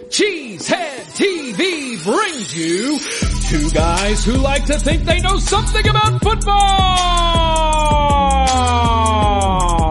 Cheesehead TV brings you two guys who like to think they know something about football.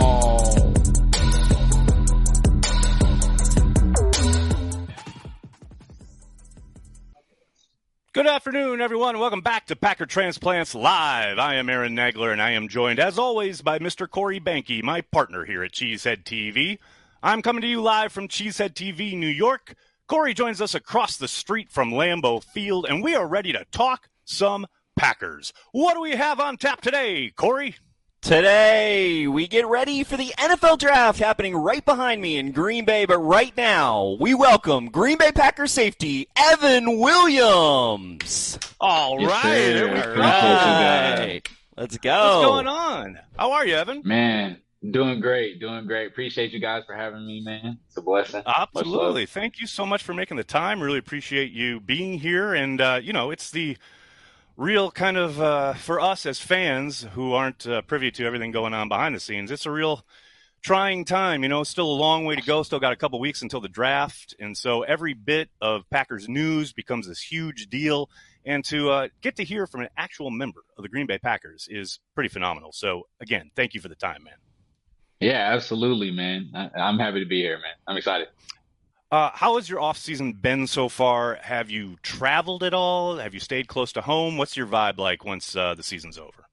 Good afternoon, everyone. Welcome back to Packer Transplants Live. I am Aaron Nagler, and I am joined, as always, by Mr. Corey Banky, my partner here at Cheesehead TV. I'm coming to you live from Cheesehead TV, New York. Corey joins us across the street from Lambeau Field, and we are ready to talk some Packers. What do we have on tap today, Corey? Today, we get ready for the NFL Draft happening right behind me in Green Bay, but right now, we welcome Green Bay Packers safety, Evan Williams. All right. There we go. Let's go. What's going on? How are you, Evan? Man, doing great. Appreciate you guys for having me, man. It's a blessing. Absolutely. Thank you so much for making the time. Really appreciate you being here. And, it's the real kind of, for us as fans who aren't privy to everything going on behind the scenes, it's a real trying time. Still a long way to go. Still got a couple weeks until the draft. And so every bit of Packers news becomes this huge deal. And to get to hear from an actual member of the Green Bay Packers is pretty phenomenal. So, again, thank you for the time, man. Yeah, absolutely, man. I'm happy to be here, man. I'm excited. How has your off-season been so far? Have you traveled at all? Have you stayed close to home? What's your vibe like once the season's over?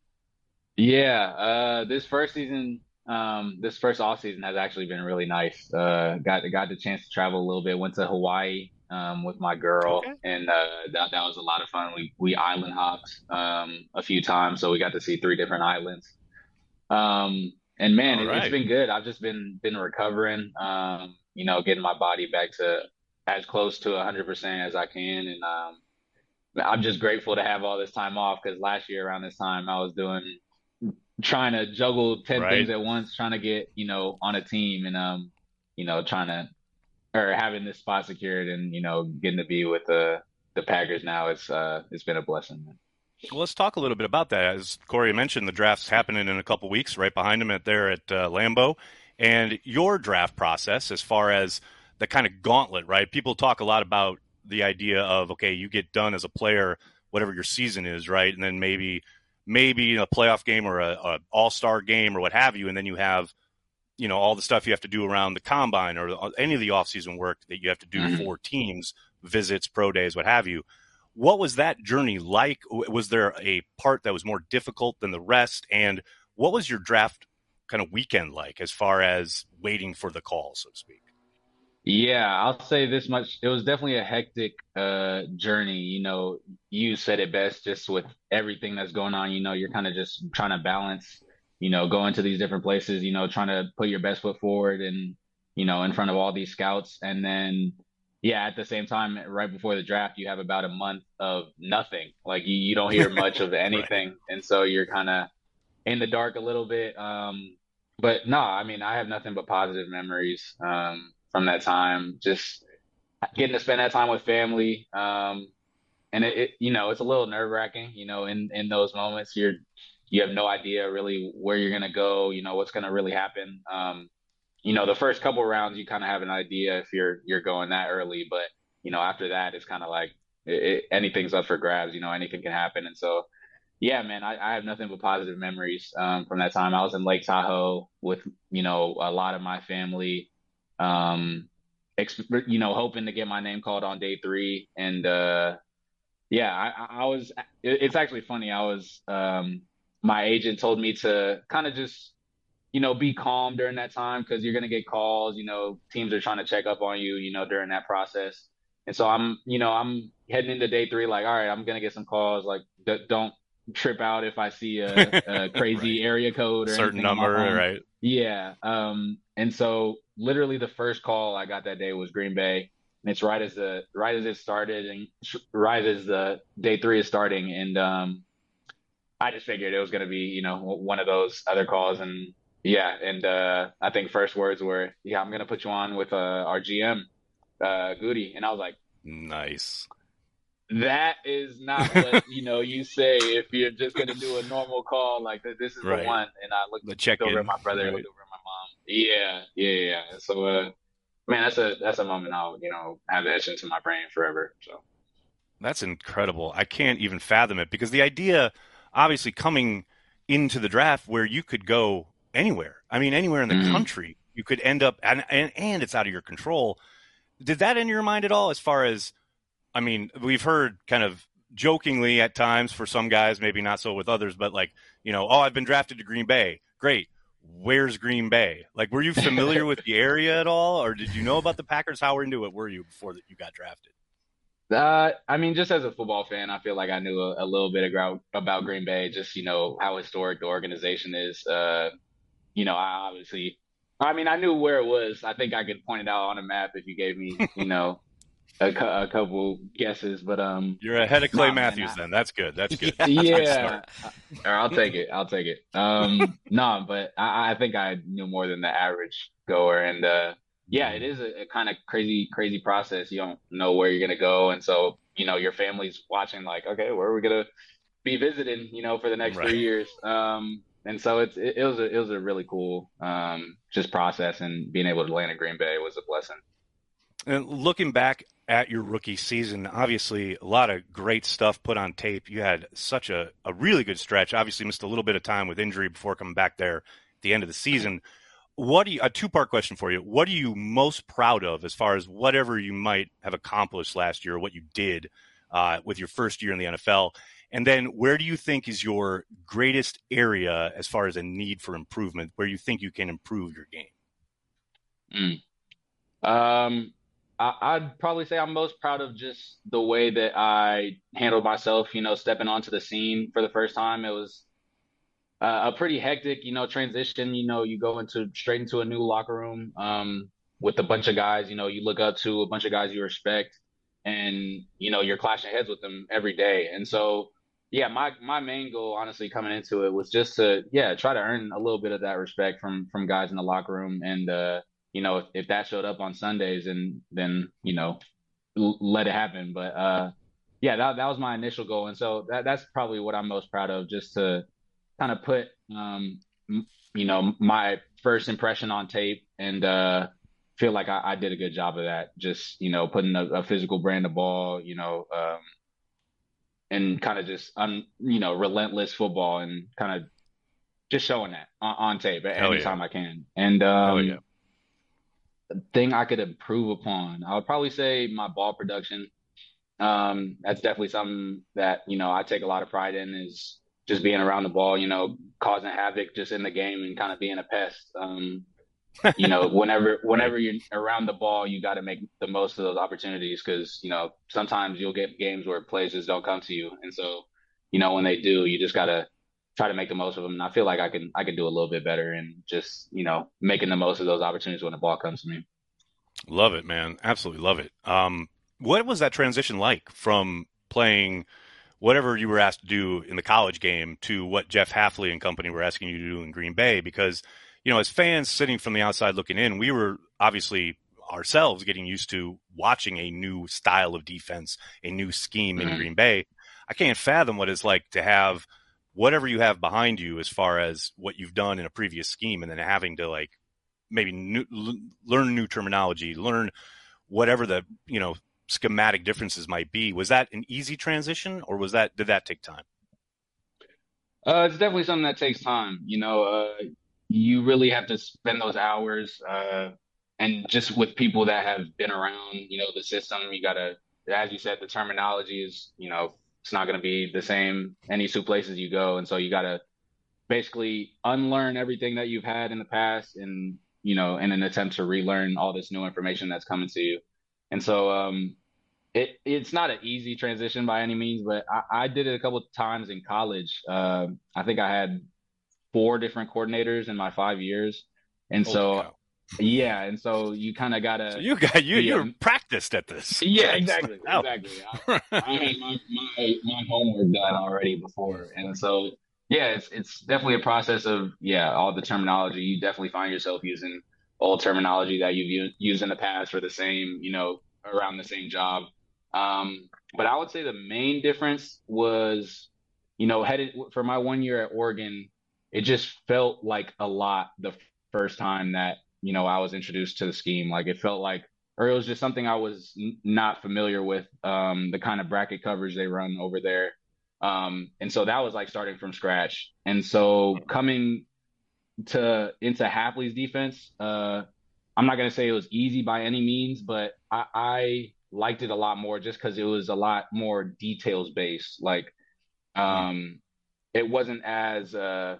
Yeah, this first off season has actually been really nice. Got the chance to travel a little bit. Went to Hawaii with my girl, Okay. and that was a lot of fun. We island hopped a few times, so we got to see 3 different islands. And man, it's been good. I've just been recovering. Getting my body back to as close to 100% as I can. And I'm just grateful to have all this time off, because last year around this time I was trying to juggle 10 things at once, trying to get, on a team and, having this spot secured and, getting to be with the Packers now. It's been a blessing, man. Well, let's talk a little bit about that. As Corey mentioned, the draft's happening in a couple weeks right behind him at Lambeau. And your draft process, as far as the kind of gauntlet, right? People talk a lot about the idea of, okay, you get done as a player, whatever your season is, right? And then maybe a playoff game or a all-star game or what have you. And then you have, all the stuff you have to do around the combine or any of the off-season work that you have to do for teams, visits, pro days, what have you. What was that journey like? Was there a part that was more difficult than the rest? And what was your draft kind of weekend like as far as waiting for the call, so to speak? Yeah, I'll say this much. It was definitely a hectic journey. You said it best, just with everything that's going on. You're kind of just trying to balance, going to these different places, trying to put your best foot forward and, in front of all these scouts. And then, yeah, at the same time, right before the draft, you have about a month of nothing. Like you don't hear much of anything. Right. And so you're kind of in the dark a little bit. But no, I mean, I have nothing but positive memories from that time. Just getting to spend that time with family. And it's a little nerve wracking, in those moments. You have no idea really where you're going to go, what's going to really happen. The first couple of rounds, you kind of have an idea if you're going that early. But, after that, it's kind of like anything's up for grabs, anything can happen. And so, yeah, man, I have nothing but positive memories from that time. I was in Lake Tahoe with, a lot of my family, hoping to get my name called on day 3. And, I was, it's actually funny. My agent told me to kind of just, be calm during that time, because you're going to get calls, teams are trying to check up on you, during that process. And so I'm heading into day 3, like, all right, I'm going to get some calls, like, don't trip out if I see a crazy area code or certain anything number, right? Yeah. And so literally the first call I got that day was Green Bay, and it's right as it started and right as the day 3 is starting. And I just figured it was going to be, one of those other calls. And yeah. And I think first words were, yeah, I'm going to put you on with our GM, Goody. And I was like, nice. That is not what, you say if you're just going to do a normal call. Like, this is the one. And I looked over at my brother, looked over at my mom. Yeah. So man, that's a moment I'll, have etched into my brain forever. So. That's incredible. I can't even fathom it because the idea, obviously, coming into the draft where you could go anywhere. I mean, anywhere in the Mhm. country, you could end up, and it's out of your control. Did that enter your mind at all? As far as, I mean, we've heard kind of jokingly at times for some guys, maybe not so with others, but like, oh, I've been drafted to Green Bay. Great. Where's Green Bay? Like, were you familiar with the area at all, or did you know about the Packers? How into it were you before that you got drafted? I mean, just as a football fan, I feel like I knew a little bit about Green Bay, just, how historic the organization is. I obviously, I mean, I knew where it was. I think I could point it out on a map if you gave me, a couple guesses. But You're ahead of Clay nah, man, Matthews then. That's good. That's good. Yeah. That's a good yeah, start. or I'll take it. I'll take it. No, but I think I knew more than the average goer, and yeah, it is a kind of crazy process. You don't know where you're gonna go, and so your family's watching, like, okay, where are we gonna be visiting, for the next Right. 3 years. And so it was a really cool just process, and being able to land in Green Bay was a blessing. And looking back at your rookie season, obviously a lot of great stuff put on tape. You had such a really good stretch. Obviously missed a little bit of time with injury before coming back there at the end of the season. A two-part question for you. What are you most proud of as far as whatever you might have accomplished last year, what you did with your first year in the NFL? And then where do you think is your greatest area as far as a need for improvement, where you think you can improve your game? Mm. Um, I'd probably say I'm most proud of just the way that I handled myself, stepping onto the scene for the first time. It was a pretty hectic, transition. You go straight into a new locker room, with a bunch of guys, you look up to, a bunch of guys you respect, and you're clashing heads with them every day. And so, yeah, my main goal, honestly, coming into it was just to, yeah, try to earn a little bit of that respect from guys in the locker room. And if that showed up on Sundays, and then let it happen. But yeah, that was my initial goal, and so that's probably what I'm most proud of, just to kind of put my first impression on tape, and feel like I did a good job of that. Just putting a physical brand of ball, and kind of just relentless football, and kind of just showing that on tape at Hell any yeah. time I can. And Hell yeah. thing I could improve upon, I would probably say my ball production. That's definitely something that, I take a lot of pride in, is just being around the ball, causing havoc just in the game, and kind of being a pest. Whenever Right. you're around the ball, you got to make the most of those opportunities, because, sometimes you'll get games where plays just don't come to you. And so, when they do, you just got to try to make the most of them. And I feel like I can do a little bit better, and just, making the most of those opportunities when the ball comes to me. Love it, man. Absolutely love it. What was that transition like from playing whatever you were asked to do in the college game to what Jeff Hafley and company were asking you to do in Green Bay? Because, as fans sitting from the outside looking in, we were obviously ourselves getting used to watching a new style of defense, a new scheme in Mhm. Green Bay. I can't fathom what it's like to have whatever you have behind you as far as what you've done in a previous scheme, and then having to like maybe learn new terminology, learn whatever the schematic differences might be. Was that an easy transition, or did that take time? It's definitely something that takes time. You really have to spend those hours, and just with people that have been around, the system. You gotta, as you said, the terminology is, it's not gonna be the same any two places you go, and so you gotta basically unlearn everything that you've had in the past, and in an attempt to relearn all this new information that's coming to you. And so, it's not an easy transition by any means, but I did it a couple of times in college. I think I had four different coordinators in my 5 years. And Holy so, cow! yeah, and so you kind of So gotta be you're practiced at this. yeah, Nice. exactly, Wow. exactly. I had my homework done already before, and so, yeah, it's definitely a process of, yeah, all the terminology. You definitely find yourself using old terminology that you've used in the past for the same, around the same job. But I would say the main difference was, headed for my 1 year at Oregon, it just felt like a lot the first time that I was introduced to the scheme. Like it felt like, or it was just something I was not familiar with, the kind of bracket coverage they run over there. And so that was like starting from scratch. And so coming into Hapley's defense, I'm not gonna say it was easy by any means, but I liked it a lot more just because it was a lot more details based. Like it wasn't as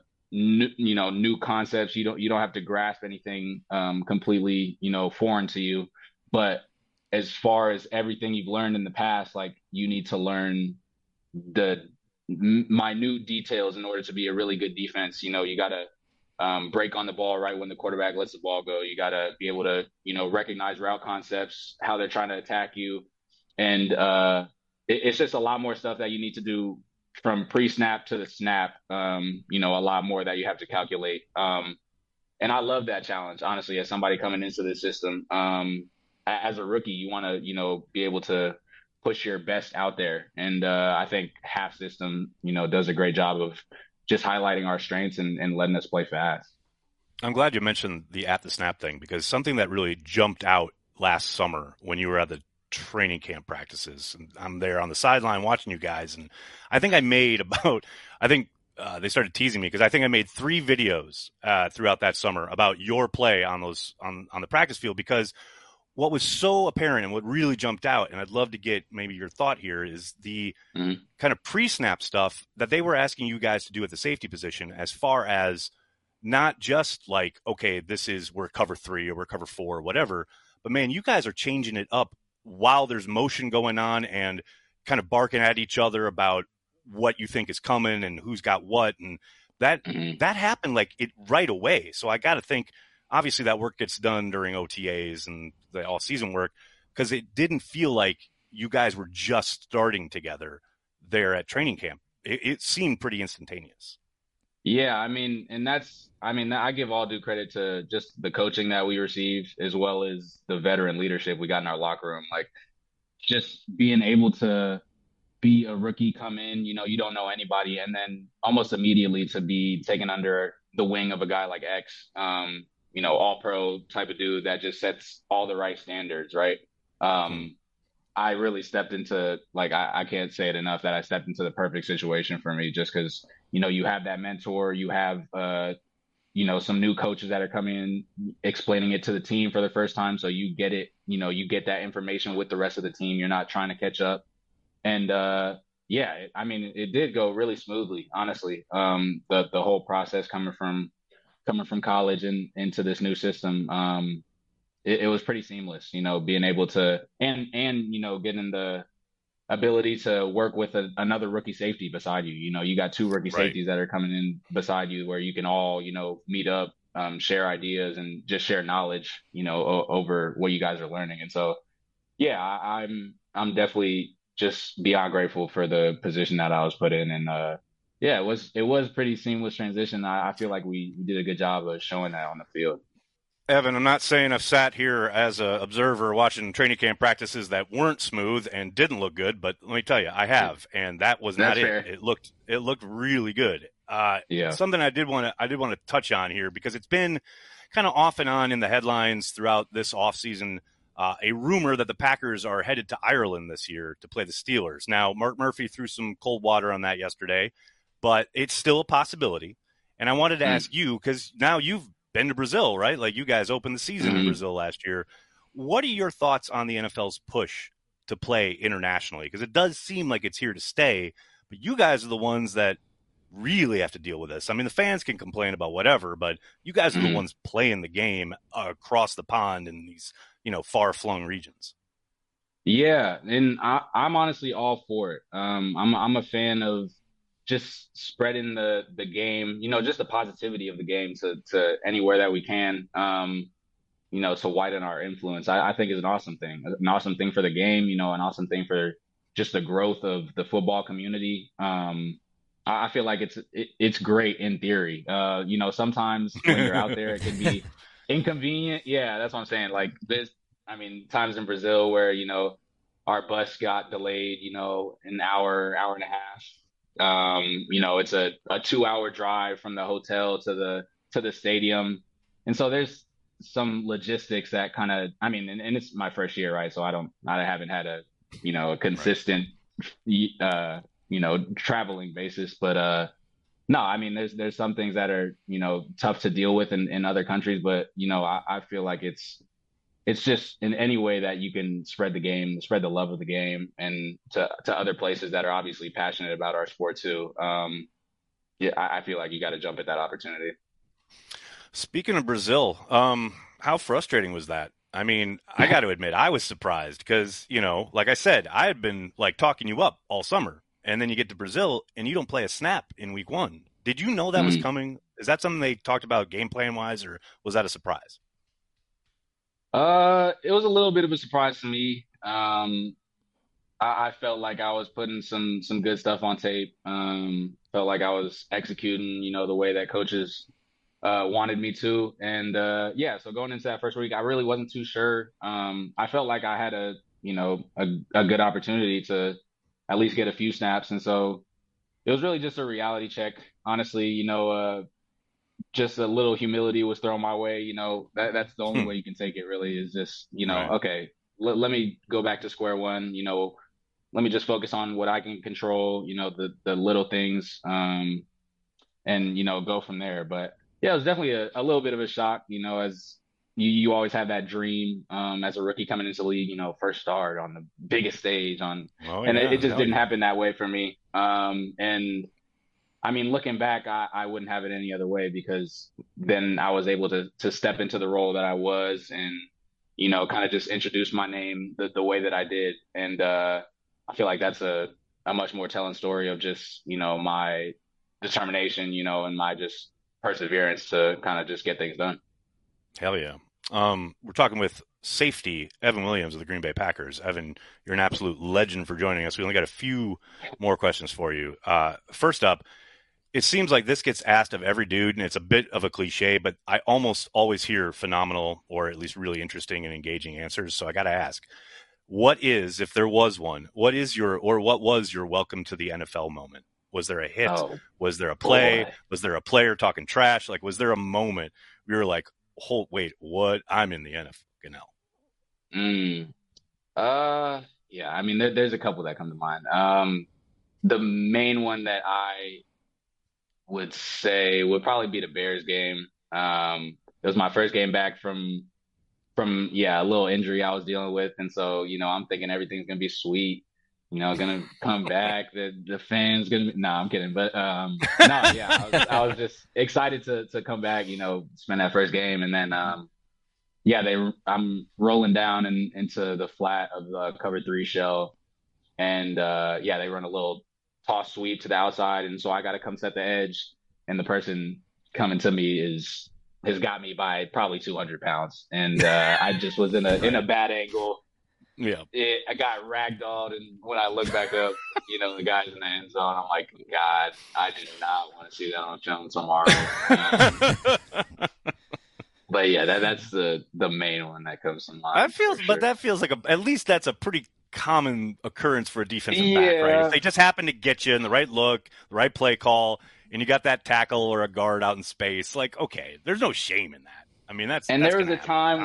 new concepts. You don't have to grasp anything completely foreign to you. But as far as everything you've learned in the past, like you need to learn the minute details in order to be a really good defense. You got to break on the ball right when the quarterback lets the ball go. You got to be able to, recognize route concepts, how they're trying to attack you. And it's just a lot more stuff that you need to do from pre-snap to the snap, a lot more that you have to calculate. And I love that challenge, honestly, as somebody coming into this system. As a rookie, you want to, be able to push your best out there. And I think half system, does a great job of just highlighting our strengths and letting us play fast. I'm glad you mentioned the at the snap thing, because something that really jumped out last summer when you were at the training camp practices, and I'm there on the sideline watching you guys, and I think I made they started teasing me because I think I made 3 videos throughout that summer about your play on the practice field, because what was so apparent and what really jumped out, and I'd love to get maybe your thought here, is the kind of pre-snap stuff that they were asking you guys to do at the safety position, as far as not just like, okay, we're cover 3 or we're cover 4 or whatever, but man, you guys are changing it up while there's motion going on and kind of barking at each other about what you think is coming and who's got what. And that happened like it right away. So I got to think, obviously that work gets done during OTAs and the all season work, because it didn't feel like you guys were just starting together there at training camp. It seemed pretty instantaneous. Yeah, I give all due credit to just the coaching that we received, as well as the veteran leadership we got in our locker room. Like just being able to be a rookie, come in, you don't know anybody, and then almost immediately to be taken under the wing of a guy like X, all pro type of dude that just sets all the right standards, right? I really stepped into, like, I can't say it enough that I stepped into the perfect situation for me, just because, you have that mentor, you have, some new coaches that are coming in, explaining it to the team for the first time. So you get it, you get that information with the rest of the team. You're not trying to catch up. And, it did go really smoothly, honestly. The whole process coming from college and into this new system, it was pretty seamless, being able to, and getting the ability to work with another rookie safety beside you. You got 2 rookie safeties that are coming in beside you, where you can all, meet up, share ideas and just share knowledge, over what you guys are learning. And so, yeah, I'm definitely just beyond grateful for the position that I was put in. And, it was pretty seamless transition. I feel like we did a good job of showing that on the field. Evan, I'm not saying I've sat here as an observer watching training camp practices that weren't smooth and didn't look good, but let me tell you, I have, and that was not fair. it. It looked really good. Something I did want to touch on here, because it's been kind of off and on in the headlines throughout this offseason, a rumor that the Packers are headed to Ireland this year to play the Steelers. Now, Mark Murphy threw some cold water on that yesterday, but it's still a possibility. And I wanted to ask you, because now you've been to Brazil, right? Like you guys opened the season in Brazil last year. What are your thoughts on the NFL's push to play internationally? Because it does seem like it's here to stay, but you guys are the ones that really have to deal with this. I mean, the fans can complain about whatever, but you guys are the ones playing the game across the pond in these, far-flung regions. Yeah, and I'm honestly all for it. I'm a fan of just spreading the game, just the positivity of the game to anywhere that we can, to widen our influence. I think is an awesome thing for the game, an awesome thing for just the growth of the football community. I feel like it's great in theory. Sometimes when you're out there, it can be inconvenient. Yeah, that's what I'm saying. Like times in Brazil where, our bus got delayed, an hour and a half. It's a 2-hour drive from the hotel to the stadium. And so there's some logistics that kind of, I mean, and it's my first year, right? So I haven't had a consistent, traveling basis, but, no, I mean, there's some things that are, tough to deal with in other countries, but, I feel like it's just in any way that you can spread the game, spread the love of the game, and to other places that are obviously passionate about our sport too. Yeah, I feel like you got to jump at that opportunity. Speaking of Brazil, how frustrating was that? I mean, I got to admit, I was surprised because, like I said, I had been like talking you up all summer, and then you get to Brazil and you don't play a snap in week 1. Did you know that was coming? Is that something they talked about game plan wise, or was that a surprise? It was a little bit of a surprise to me. I felt like I was putting some good stuff on tape. Felt like I was executing, the way that coaches wanted me to. And so going into that first week, I really wasn't too sure. I felt like I had a good opportunity to at least get a few snaps, and so it was really just a reality check. Honestly, just a little humility was thrown my way. That's the only way you can take it, really, is just, Right. okay, let me go back to square one. Let me just focus on what I can control, the little things, and, go from there. But yeah, it was definitely a little bit of a shock, as you always have that dream, as a rookie coming into the league, first start on the biggest stage and it just didn't happen that way for me. And I mean, looking back, I wouldn't have it any other way, because then I was able to step into the role that I was and, kind of just introduce my name the way that I did. And I feel like that's a much more telling story of just, my determination, and my just perseverance to kind of just get things done. Hell yeah. We're talking with safety Evan Williams of the Green Bay Packers. Evan, you're an absolute legend for joining us. We only got a few more questions for you. First up, it seems like this gets asked of every dude, and it's a bit of a cliche, but I almost always hear phenomenal or at least really interesting and engaging answers. So I got to ask, what is, if there was one, what was your welcome to the NFL moment? Was there a hit? Oh, Was there a play? boy. Was there a player talking trash? Like, was there a moment where you were like, oh, wait, what? I'm in the NFL. Mm. Yeah, I mean, there's a couple that come to mind. The main one that I would say would probably be the Bears game. It was my first game back from a little injury I was dealing with, and so I'm thinking everything's gonna be sweet. Gonna come back. The fans gonna be, no, I'm kidding, but no, yeah, I was just excited to come back. Spend that first game, and then I'm rolling down into the flat of the cover 3 shell, and they run a little toss sweep to the outside, and so I got to come set the edge, and the person coming to me has got me by probably 200 pounds, and I just was in a bad angle. Yeah. I got ragdolled, and when I look back up, the guy's in the end zone. I'm like, God, I did not want to see that on film tomorrow. But yeah, that's the main one that comes to mind. That feels like at least that's a pretty common occurrence for a defensive back, right? If they just happen to get you in the right look, the right play call, and you got that tackle or a guard out in space, like, okay, there's no shame in that. I mean, there was a time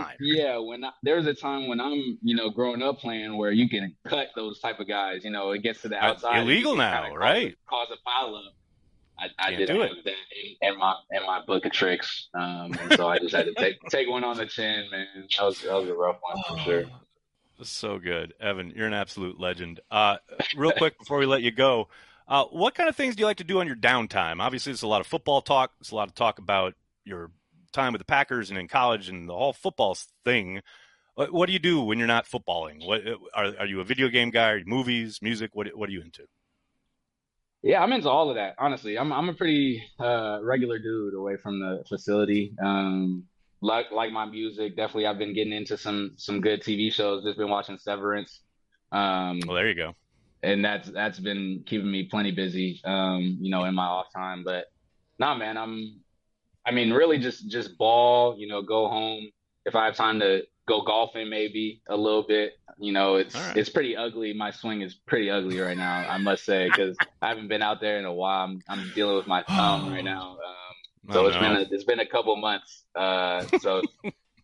when I'm, growing up playing where you can cut those type of guys, it gets to the outside. Illegal now, right? Cause a pile up. I Can't didn't do have it. that in my book of tricks. And so I just had to take one on the chin, man. That was a rough one for sure. So good. Evan, you're an absolute legend. Real quick before we let you go, what kind of things do you like to do on your downtime? Obviously, there's a lot of football talk. There's a lot of talk about your time with the Packers and in college and the whole football thing. What do you do when you're not footballing? What are you a video game guy? Are you movies, music? What are you into? Yeah, I'm into all of that. Honestly, I'm a pretty regular dude away from the facility. Like my music, definitely. I've been getting into some good TV shows. Just been watching Severance. Well, there you go. And that's been keeping me plenty busy. In my off time. But nah, man, really just ball. Go home if I have time to go golfing, maybe a little bit. It's pretty ugly. My swing is pretty ugly right now, I must say, because I haven't been out there in a while. I'm dealing with my thumb right now. So it's been a couple months. So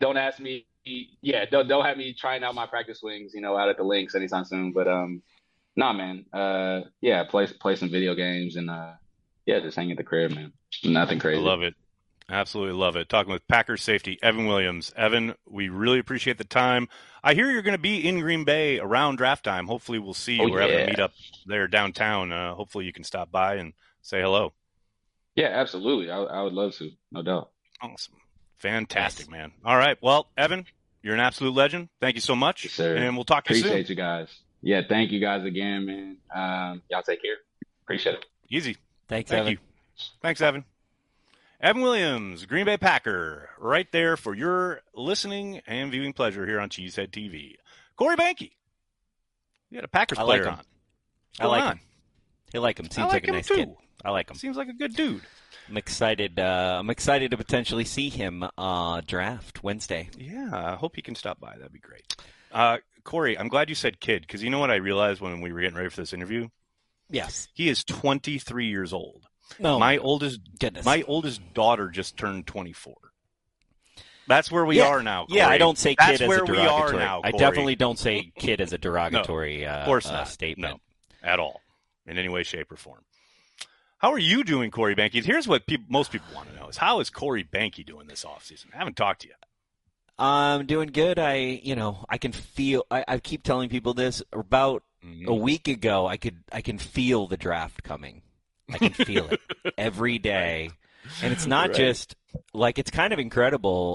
don't ask me. Yeah, don't have me trying out my practice swings, out at the links anytime soon. But nah, man. Yeah, play some video games and yeah, just hang at the crib, man. Nothing crazy. I love it. Absolutely love it. Talking with Packers safety Evan Williams. Evan, we really appreciate the time. I hear you're going to be in Green Bay around draft time. Hopefully we'll see you. We're having a meet up there downtown. Hopefully you can stop by and say hello. Yeah, absolutely. I would love to. No doubt. Awesome. Fantastic, man. All right. Well, Evan, you're an absolute legend. Thank you so much. Yes, sir. And we'll talk to you soon. Appreciate you guys. Yeah, thank you guys again, man. Y'all take care. Appreciate it. Easy. Thank Evan. You. Thanks, Evan. Evan Williams, Green Bay Packer, right there for your listening and viewing pleasure here on Cheesehead TV. Corey Behnke. You got a Packers player on. I like him. I like him. Seems like a nice kid. I like him. Seems like a good dude. I'm excited. I'm excited to potentially see him draft Wednesday. Yeah, I hope he can stop by. That'd be great. Corey, I'm glad you said kid, because you know what I realized when we were getting ready for this interview? Yes. He is 23 years old. No, my oldest daughter just turned 24. That's where we are now, Corey. Yeah, I don't say kid as a derogatory. We are now, I definitely don't say kid as a derogatory of course not. Statement. No, at all, in any way, shape, or form. How are you doing, Corey Behnke? Here's what most people want to know: is how is Corey Behnke doing this offseason? I haven't talked to you. I'm doing good. I can feel. I keep telling people this. About a week ago, I can feel the draft coming. I can feel it every day, and it's not just like, it's kind of incredible.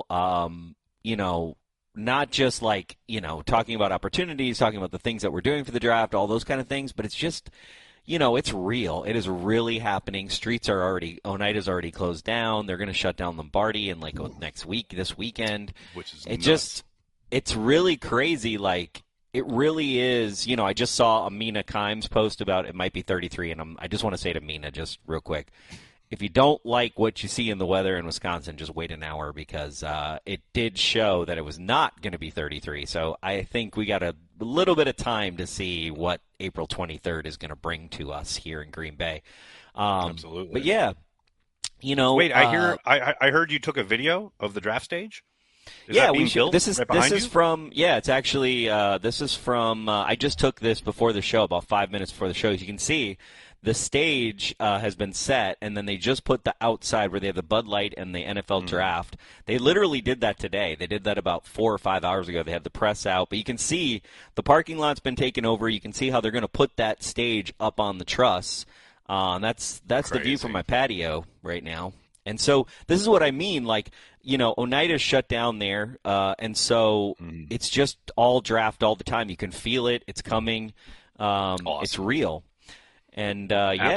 Not just like talking about opportunities, talking about the things that we're doing for the draft, all those kind of things, but it's just. It's real. It is really happening. Oneida's already closed down. They're going to shut down Lombardi in this weekend. Which is nuts. It's really crazy. Like, it really is. I just saw a Mina Kimes post about it might be 33, and I just want to say to Mina just real quick, if you don't like what you see in the weather in Wisconsin, just wait an hour, because it did show that it was not going to be 33. So I think we got a little bit of time to see what April 23rd is going to bring to us here in Green Bay. Absolutely. But yeah, Wait, I heard you took a video of the draft stage. We should. This is from. Yeah, it's actually. This is from. I just took this before the show, about 5 minutes before the show. As you can see, the stage has been set, and then they just put the outside where they have the Bud Light and the NFL draft. They literally did that today. They did that about 4 or 5 hours ago. They had the press out, but you can see the parking lot's been taken over. You can see how they're going to put that stage up on the truss. That's the view from my patio right now. And so this is what I mean. Like, Oneida's shut down there, and so it's just all draft all the time. You can feel it. It's coming. Awesome. It's real. And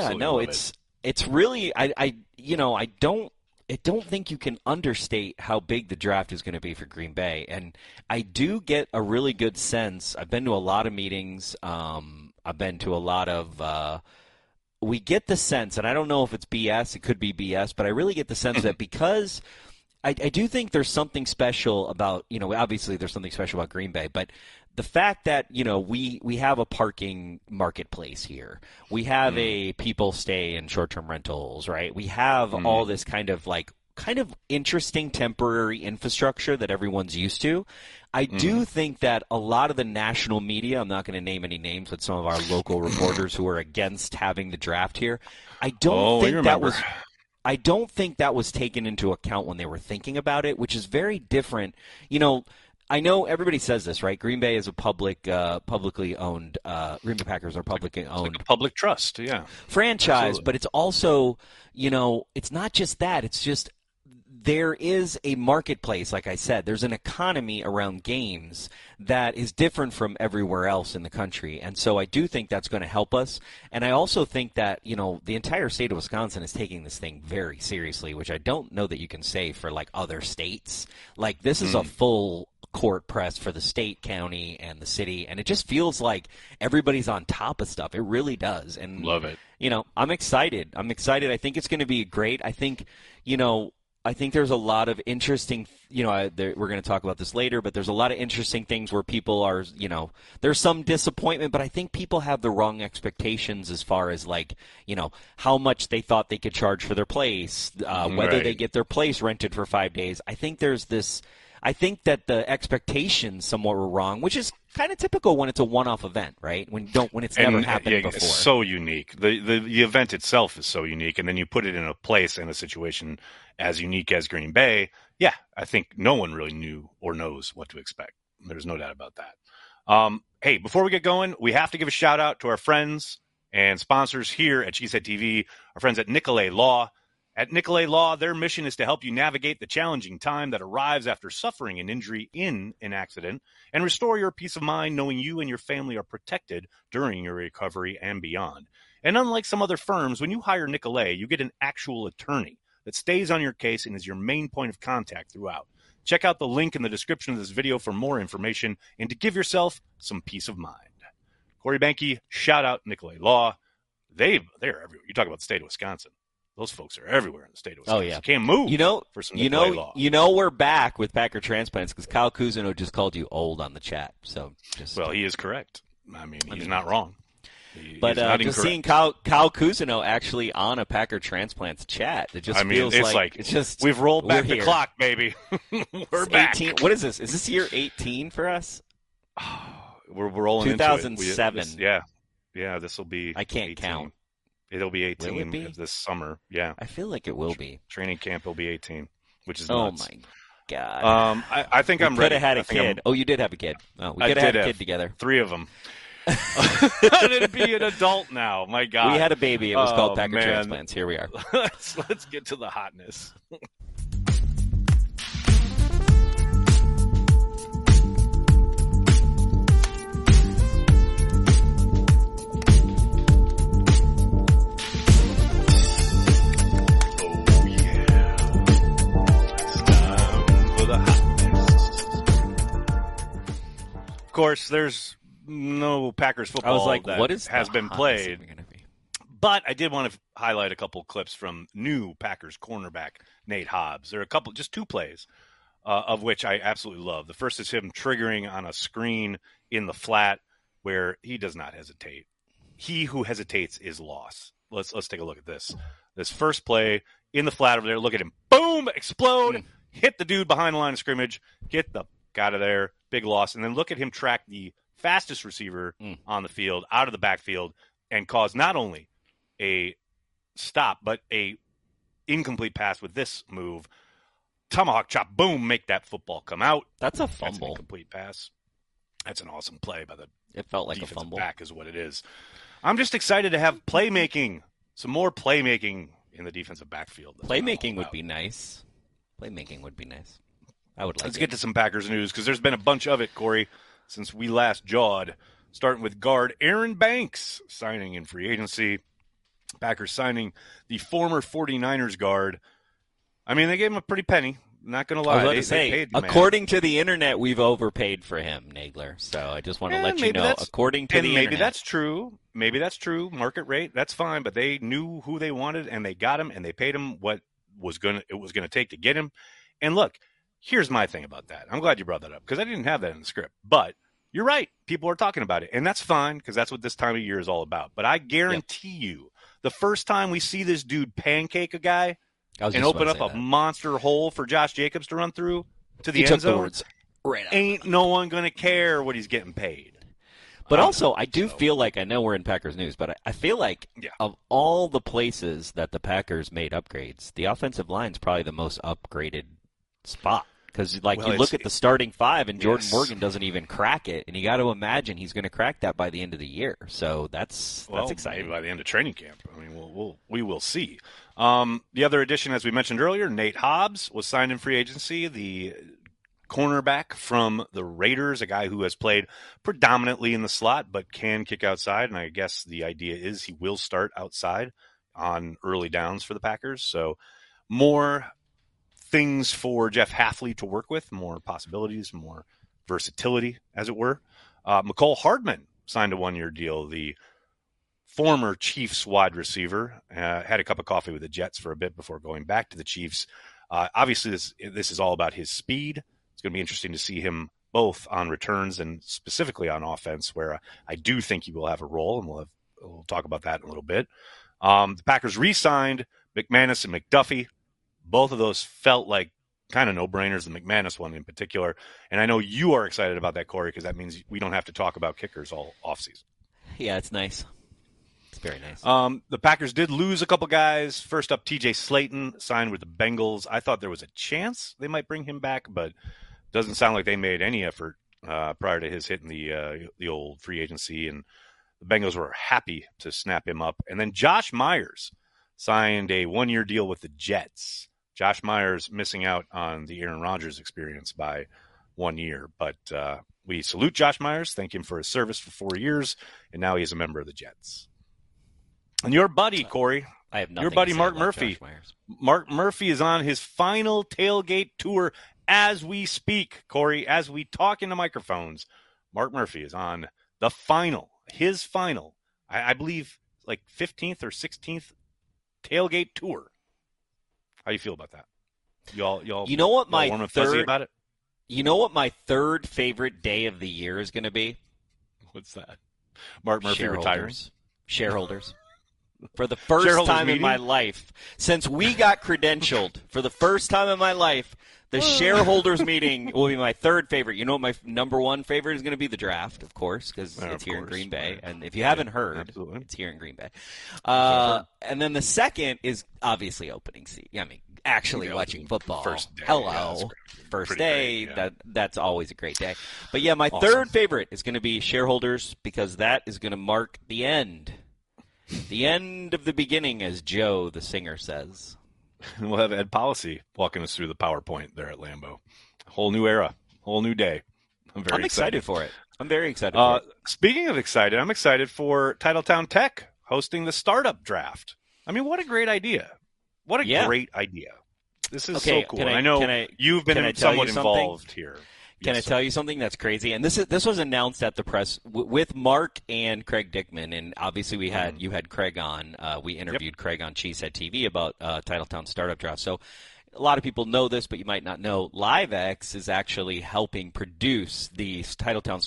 it's really I don't think you can understate how big the draft is going to be for Green Bay. And I do get a really good sense. I've been to a lot of meetings. I've been to a lot of we get the sense, and I don't know if it's BS, it could be BS, but I really get the sense that because I do think there's something special about, obviously there's something special about Green Bay, but the fact that, we have a parking marketplace here. We have people stay in short-term rentals, right? We have all this kind of interesting temporary infrastructure that everyone's used to. I do think that a lot of the national media, I'm not going to name any names, but some of our local reporters who are against having the draft here, I don't think that was taken into account when they were thinking about it, which is very different. I know everybody says this, right? Green Bay is a publicly owned. Green Bay Packers are publicly owned. It's like a public trust, yeah. Franchise, Absolutely. But it's also, it's not just that. It's just there is a marketplace, like I said. There's an economy around games that is different from everywhere else in the country. And so I do think that's going to help us. And I also think that, the entire state of Wisconsin is taking this thing very seriously, which I don't know that you can say for, other states. This is a full court press for the state, county, and the city, and it just feels like everybody's on top of stuff. It really does. And love it. I'm excited. I think it's going to be great. I think there's a lot of interesting, we're going to talk about this later, but there's a lot of interesting things where people are, there's some disappointment, but I think people have the wrong expectations as far as how much they thought they could charge for their place, whether they get their place rented for 5 days. I think there's this, I think that the expectations somewhat were wrong, which is kind of typical when it's a one-off event, right? When it's never happened before. It's so unique. The event itself is so unique, and then you put it in a place and a situation as unique as Green Bay. Yeah, I think no one really knew or knows what to expect. There's no doubt about that. Hey, before we get going, we have to give a shout out to our friends and sponsors here at Cheesehead TV, our friends at Nicolay Law. At Nicolay Law, their mission is to help you navigate the challenging time that arrives after suffering an injury in an accident and restore your peace of mind knowing you and your family are protected during your recovery and beyond. And unlike some other firms, when you hire Nicolay, you get an actual attorney that stays on your case and is your main point of contact throughout. Check out the link in the description of this video for more information and to give yourself some peace of mind. Corey Behnke, shout out Nicolay Law. They're everywhere. You talk about the state of Wisconsin. Those folks are everywhere in the state of Wisconsin. Oh, yeah. You can't move for some Nicolay Law. We're back with Packer transplants because Kyle Cousineau just called you old on the chat. Well, he is correct. I mean, he's not wrong. But just seeing Kyle Cousineau actually on a Packer transplants chat, it just feels like it's just we've rolled back the clock, baby. We're back. 18, what is this? Is this year 18 for us? We're rolling 2007. Into it. Yeah. This will be. I can't 18. Count. It'll be 18 this summer. Yeah. I feel like it will be. Training camp will be 18, which is nuts. Oh my God. I think I'm ready. Could have had a kid. Oh, you did have a kid. Oh, we could have had a kid together. 3 of them. It'd be an adult now. My God. We had a baby. It was called Packer Transplants. Here we are. Let's get to the hotness. Of course, there's no Packers football has been played. But I did want to highlight a couple clips from new Packers cornerback Nate Hobbs. There are just 2 plays of which I absolutely love. The first is him triggering on a screen in the flat where he does not hesitate. He who hesitates is lost. Let's take a look at this. This first play in the flat over there. Look at him. Boom! Explode! Hit the dude behind the line of scrimmage. Get the out of there. Big loss. And then look at him track the fastest receiver on the field, out of the backfield, and cause not only a stop, but a incomplete pass with this move. Tomahawk chop, boom, make that football come out. That's a fumble. That's an incomplete pass. That's an awesome play by the It felt like a fumble. Back is what it is. I'm just excited to have playmaking, some more playmaking in the defensive backfield. Playmaking would be nice. Playmaking would be nice. I would like Let's get to some Packers news because there's been a bunch of it, Corey, since we last jawed. Starting with guard Aaron Banks signing in free agency. Packers signing the former 49ers guard. I mean, they gave him a pretty penny. Not going to lie. I was about to say, according to the internet, we've overpaid for him, Nagler. So I just want to let you know, according to the internet. Maybe that's true. Maybe that's true. Market rate, that's fine. But they knew who they wanted, and they got him, and they paid him what it was going to take to get him. And look, here's my thing about that. I'm glad you brought that up because I didn't have that in the script. But you're right. People are talking about it, and that's fine because that's what this time of year is all about. But I guarantee you, the first time we see this dude pancake a guy and open up a monster hole for Josh Jacobs to run through to the end zone, ain't no one going to care what he's getting paid. But also, I do feel like, I know we're in Packers news, but I feel like of all the places that the Packers made upgrades, the offensive line is probably the most upgraded spot. Because, you look at the starting 5, and Jordan Morgan doesn't even crack it, and you got to imagine he's going to crack that by the end of the year. So that's exciting. Maybe by the end of training camp. I mean, we will see. The other addition, as we mentioned earlier, Nate Hobbs was signed in free agency. The cornerback from the Raiders, a guy who has played predominantly in the slot but can kick outside, and I guess the idea is he will start outside on early downs for the Packers. So more things for Jeff Hafley to work with, more possibilities, more versatility, as it were. McCole Hardman signed a 1-year deal. The former Chiefs wide receiver had a cup of coffee with the Jets for a bit before going back to the Chiefs. Obviously, this is all about his speed. It's going to be interesting to see him both on returns and specifically on offense, where I do think he will have a role, and we'll talk about that in a little bit. The Packers re-signed McManus and McDuffie. Both of those felt like kind of no-brainers, the McManus one in particular. And I know you are excited about that, Corey, because that means we don't have to talk about kickers all offseason. Yeah, it's nice. It's very nice. The Packers did lose a couple guys. First up, TJ Slayton signed with the Bengals. I thought there was a chance they might bring him back, but doesn't sound like they made any effort prior to his hitting the old free agency, and the Bengals were happy to snap him up. And then Josh Myers signed a one-year deal with the Jets. Josh Myers missing out on the Aaron Rodgers experience by 1 year. But we salute Josh Myers, thank him for his service for 4 years, and now he is a member of the Jets. And your buddy, Corey, I have nothing your buddy to say Mark about Murphy. Josh Myers. Mark Murphy is on his final tailgate tour as we speak, Corey. As we talk into microphones, Mark Murphy is on his final, I believe, like 15th or 16th tailgate tour. How do you feel about that? Y'all, you know what my warm and fuzzy about it? You know what my third favorite day of the year is going to be? What's that? Mark Murphy retiring. Shareholders. For the first time in my life, since we got credentialed, for the first time in my life, the shareholders meeting will be my third favorite. You know what my number one favorite is going to be? The draft, of course, because it's here in Green Bay. Right. And if you haven't heard, it's here in Green Bay. And then the second is obviously opening season. I mean, actually watching football. First day. Hello. Yeah, first day. Great, yeah. That's always a great day. But yeah, my third favorite is going to be shareholders, because that is going to mark the end. The end of the beginning, as Joe, the singer, says. We'll have Ed Policy walking us through the PowerPoint there at Lambeau. Whole new era, whole new day. I'm excited for it. I'm very excited for it. Speaking of excited, I'm excited for Titletown Tech hosting the startup draft. I mean, what a great idea. What a great idea. This is so cool. I know you've been somewhat involved here. Can I tell you something that's crazy? And this was announced at the press with Mark and Craig Dickman, and obviously you had Craig on. We interviewed Craig on Cheesehead TV about Titletown Startup Draft. So a lot of people know this, but you might not know. LiveX is actually helping produce the Titletown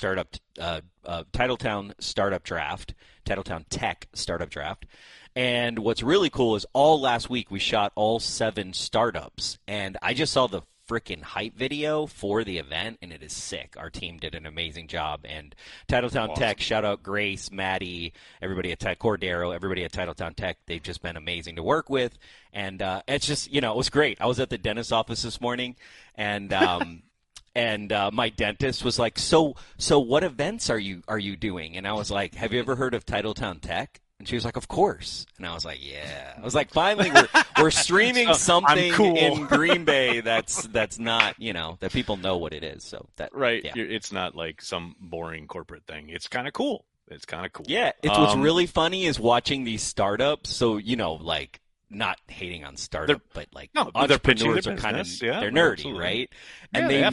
Startup Draft, Titletown Tech Startup Draft. And what's really cool is all last week we shot all 7 startups, and I just saw the freaking hype video for the event, and it is sick. Our team did an amazing job, and Titletown Tech, shout out Grace, Maddie, everybody at Cordero, everybody at Titletown Tech. They've just been amazing to work with, and it's just, it was great. I was at the dentist's office this morning, and my dentist was like, so what events are you doing? And I was like, have you ever heard of Titletown Tech? And she was like, of course. And I was like, yeah. I was like, finally, we're streaming something cool. in Green Bay that's not, that people know what it is. So that right. Yeah. It's not like some boring corporate thing. It's kind of cool. Yeah. It's what's really funny is watching these startups. So, like, not hating on startup, but like entrepreneurs are kind of they're nerdy, absolutely. Right? And they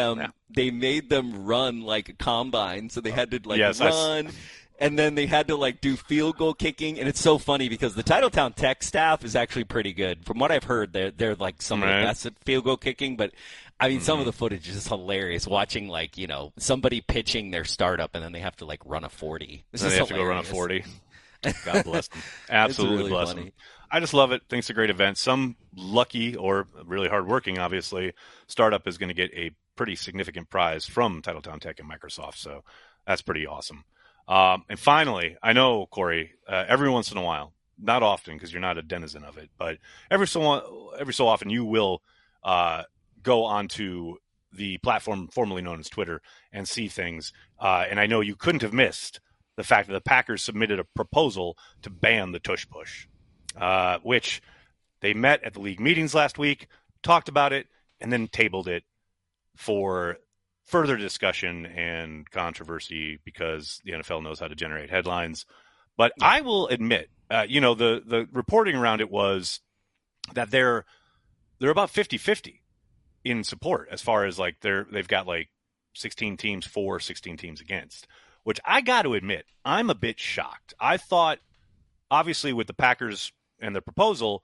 made them run like a combine, so they had to run. And then they had to, do field goal kicking. And it's so funny because the Titletown Tech staff is actually pretty good. From what I've heard, they're some of the best at field goal kicking. But, I mean, some of the footage is hilarious. Watching, somebody pitching their startup and then they have to, run a 40. They have to go run a 40. God bless them. Absolutely really bless them. I just love it. I think it's a great event. Some lucky or really hardworking, obviously, startup is going to get a pretty significant prize from Titletown Tech and Microsoft. So that's pretty awesome. And finally, I know, Corey, every once in a while, not often because you're not a denizen of it, but every so often you will go onto the platform formerly known as Twitter and see things. And I know you couldn't have missed the fact that the Packers submitted a proposal to ban the tush push, which they met at the league meetings last week, talked about it, and then tabled it for further discussion and controversy because the NFL knows how to generate headlines. But I will admit, the reporting around it was that they're about 50-50 in support as far as they've got 16 teams for, 16 teams against, which I got to admit, I'm a bit shocked. I thought, obviously, with the Packers and their proposal,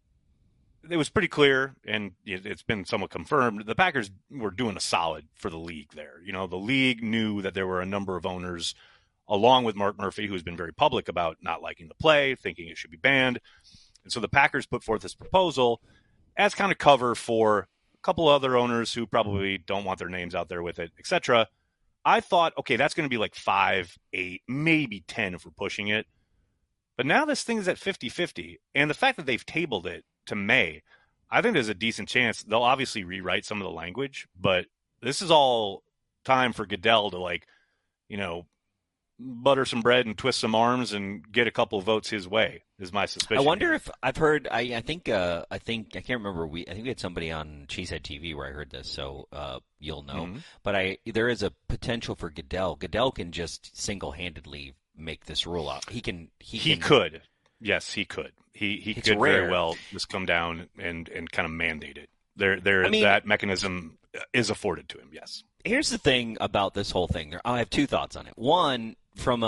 it was pretty clear, and it's been somewhat confirmed, the Packers were doing a solid for the league there. The league knew that there were a number of owners, along with Mark Murphy, who's been very public about not liking the play, thinking it should be banned. And so the Packers put forth this proposal as kind of cover for couple other owners who probably don't want their names out there with it, etc. I thought, okay, that's going to be like 5, 8, maybe 10 if we're pushing it. But now this thing is at 50-50. And the fact that they've tabled it to May, I think there's a decent chance they'll obviously rewrite some of the language, but this is all time for Goodell to, like, you know, butter some bread and twist some arms and get a couple of votes his way, is my suspicion. I wonder if I've heard. I think I can't remember. I think we had somebody on Cheesehead TV where I heard this, so you'll know. Mm-hmm. But there is a potential for Goodell. Goodell can just single-handedly make this rule out. He could. Yes, he could. He could very well just come down and kind of mandate it. That mechanism is afforded to him. Yes. Here's the thing about this whole thing. I have two thoughts on it. One, from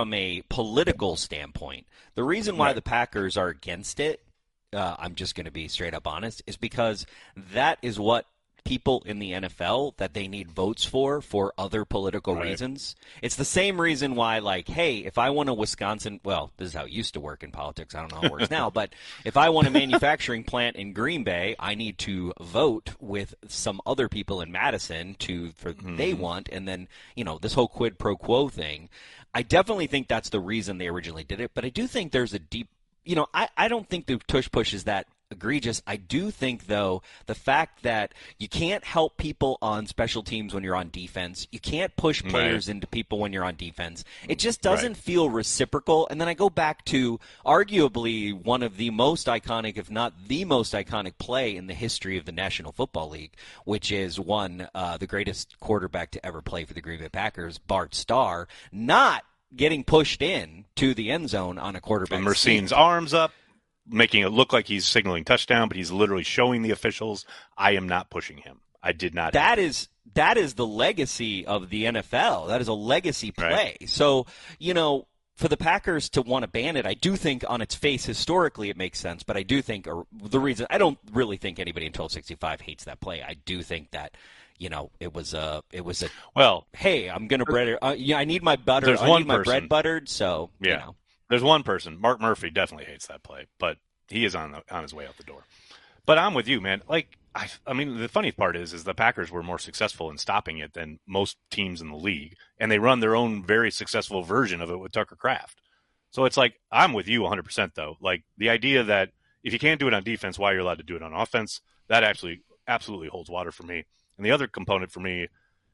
a political standpoint, the reason why the Packers are against it, I'm just going to be straight up honest, is because that is what people in the NFL that they need votes for other political reasons. It's the same reason why, like, hey, if I want a Wisconsin, well, this is how it used to work in politics. I don't know how it works now, but if I want a manufacturing plant in Green Bay, I need to vote with some other people in Madison they want, and then, you know, this whole quid pro quo thing. I definitely think that's the reason they originally did it, but I do think there's a deep, you know, I don't think the tush push is that egregious. I do think, though, the fact that you can't help people on special teams when you're on defense, you can't push players into people when you're on defense, it just doesn't feel reciprocal. And then I go back to arguably one of the most iconic, if not the most iconic play in the history of the National Football League, which is the greatest quarterback to ever play for the Green Bay Packers, Bart Starr, not getting pushed in to the end zone on a quarterback. Mercine's arms up, making it look like he's signaling touchdown, but he's literally showing the officials, I am not pushing him. I did not. That is the legacy of the NFL. That is a legacy play. Right. So, you know, for the Packers to want to ban it, I do think on its face historically it makes sense, but I do think the reason – I don't really think anybody in 1265 hates that play. I do think that – you know, it was a well. Hey, I'm gonna bread it. I need my butter. I need my bread buttered. So yeah, you know. There's one person. Mark Murphy definitely hates that play, but he is on his way out the door. But I'm with you, man. Like I mean, the funny part is the Packers were more successful in stopping it than most teams in the league, and they run their own very successful version of it with Tucker Kraft. So it's like I'm with you 100% though. Like the idea that if you can't do it on defense, why you're allowed to do it on offense? That actually absolutely holds water for me. And the other component for me,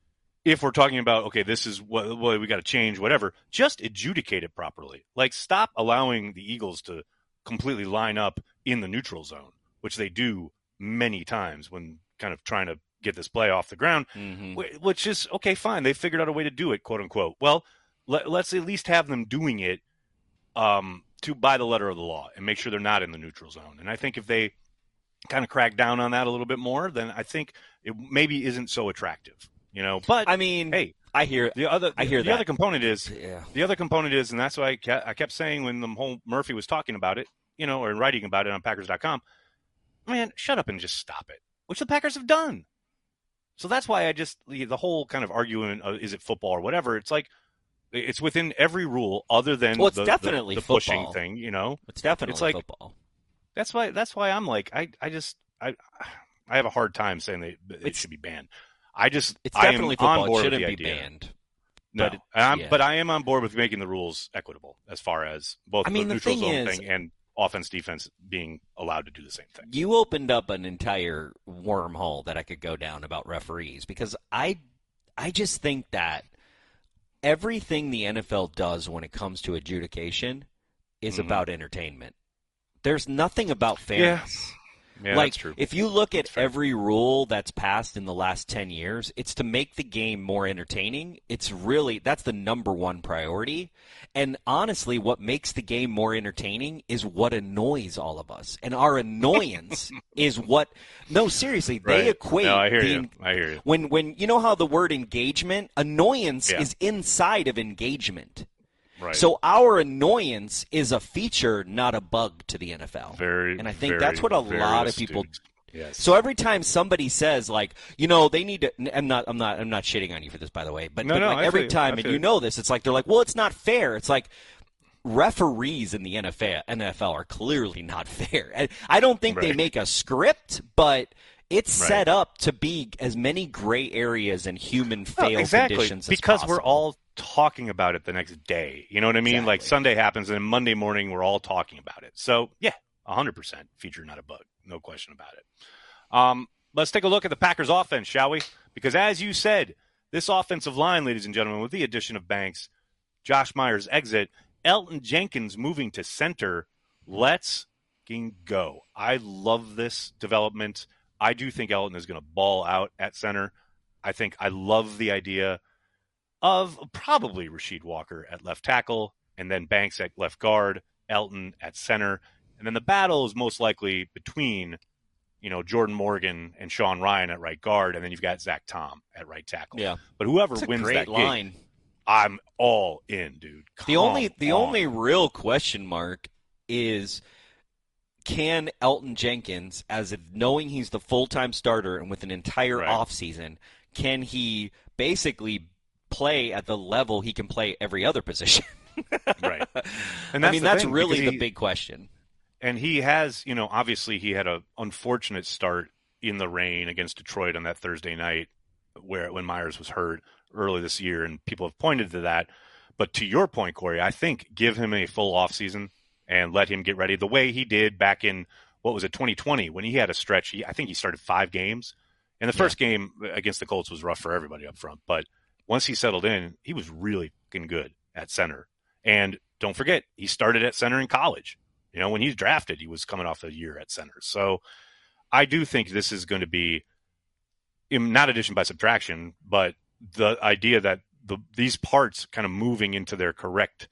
if we're talking about, okay, this is what we got to change, whatever, just adjudicate it properly. Like, stop allowing the Eagles to completely line up in the neutral zone, which they do many times when kind of trying to get this play off the ground, which is, okay, fine. They figured out a way to do it, quote unquote. Well, let's at least have them doing it by the letter of the law and make sure they're not in the neutral zone. And I think if they kind of crack down on that a little bit more, then I think it maybe isn't so attractive, you know. But I mean, hey, I hear the other component is, and that's why I kept saying when the whole Murphy was talking about it, you know, or writing about it on Packers.com, man, shut up and just stop it, which the Packers have done. So that's why the whole kind of argument of, is it football or whatever? It's like it's within every rule other than the pushing thing, you know. It's definitely like, football. That's why I'm like I have a hard time saying it should be banned. It's definitely football. It shouldn't be banned. No, but I am on board with making the rules equitable as far as both the neutral zone thing and offense defense being allowed to do the same thing. You opened up an entire wormhole that I could go down about referees because I just think that everything the NFL does when it comes to adjudication is about entertainment. There's nothing about fairness. Yeah, like, that's true. If you look at every rule that's passed in the last 10 years, it's to make the game more entertaining. That's the number one priority. And honestly, what makes the game more entertaining is what annoys all of us. And our annoyance is what – no, seriously, they equate – No, I hear you. When you know how the word engagement – annoyance is inside of engagement. Right. So our annoyance is a feature, not a bug to the NFL. And I think that's what a lot of people. Yes. So every time somebody says, like, you know, they need to. I'm not shitting on you for this, by the way. But every time, and you know this, it's like they're like, well, it's not fair. It's like referees in the NFL are clearly not fair. I don't think they make a script, but It's set up to be as many gray areas and human fail conditions as because possible. We're all talking about it the next day. You know what I mean? Exactly. Like Sunday happens, and then Monday morning we're all talking about it. So, yeah, 100% feature, not a bug. No question about it. Let's take a look at the Packers offense, shall we? Because as you said, this offensive line, ladies and gentlemen, with the addition of Banks, Josh Myers' exit, Elgton Jenkins moving to center, let's go. I love this development. I do think Elgton is going to ball out at center. I love the idea of probably Rasheed Walker at left tackle, and then Banks at left guard, Elgton at center. And then the battle is most likely between, Jordan Morgan and Sean Ryan at right guard, and then you've got Zach Tom at right tackle. Yeah. But whoever wins that line. game, I'm all in, dude. The only real question mark is, can Elgton Jenkins, knowing he's the full-time starter and with an entire offseason, can he basically play at the level he can play every other position? Right. And that's really the big question. And he has, obviously he had an unfortunate start in the rain against Detroit on that Thursday night when Myers was hurt early this year, and people have pointed to that. But to your point, Corey, I think give him a full offseason and let him get ready the way he did back in, 2020, when he had a stretch. I think he started 5 games. And the first game against the Colts was rough for everybody up front. But once he settled in, he was really fucking good at center. And don't forget, he started at center in college. When he's drafted, he was coming off a year at center. So I do think this is going to be not addition by subtraction, but the idea that these parts kind of moving into their correct,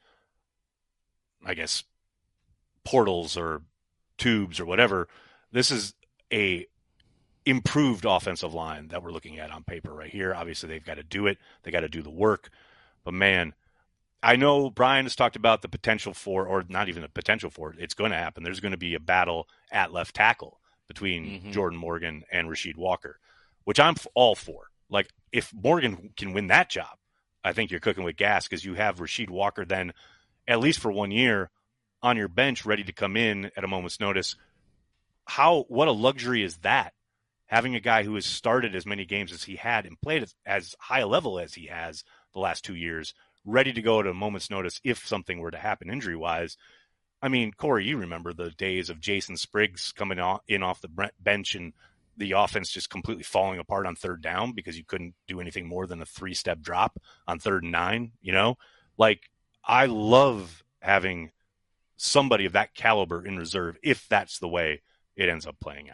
I guess, portals or tubes or whatever, this is a improved offensive line that we're looking at on paper right here. Obviously, they've got to do it. They got to do the work. But, man, I know Brian has talked about the potential for, or not even the potential for it, it's going to happen. There's going to be a battle at left tackle between Jordan Morgan and Rasheed Walker, which I'm all for. Like, if Morgan can win that job, I think you're cooking with gas, because you have Rasheed Walker then, at least for 1 year, on your bench ready to come in at a moment's notice. What a luxury is that? Having a guy who has started as many games as he had and played as high a level as he has the last 2 years, ready to go at a moment's notice if something were to happen injury-wise. I mean, Corey, you remember the days of Jason Spriggs coming in off the bench and the offense just completely falling apart on third down because you couldn't do anything more than a 3-step drop on 3rd and 9, Like, I love having somebody of that caliber in reserve if that's the way it ends up playing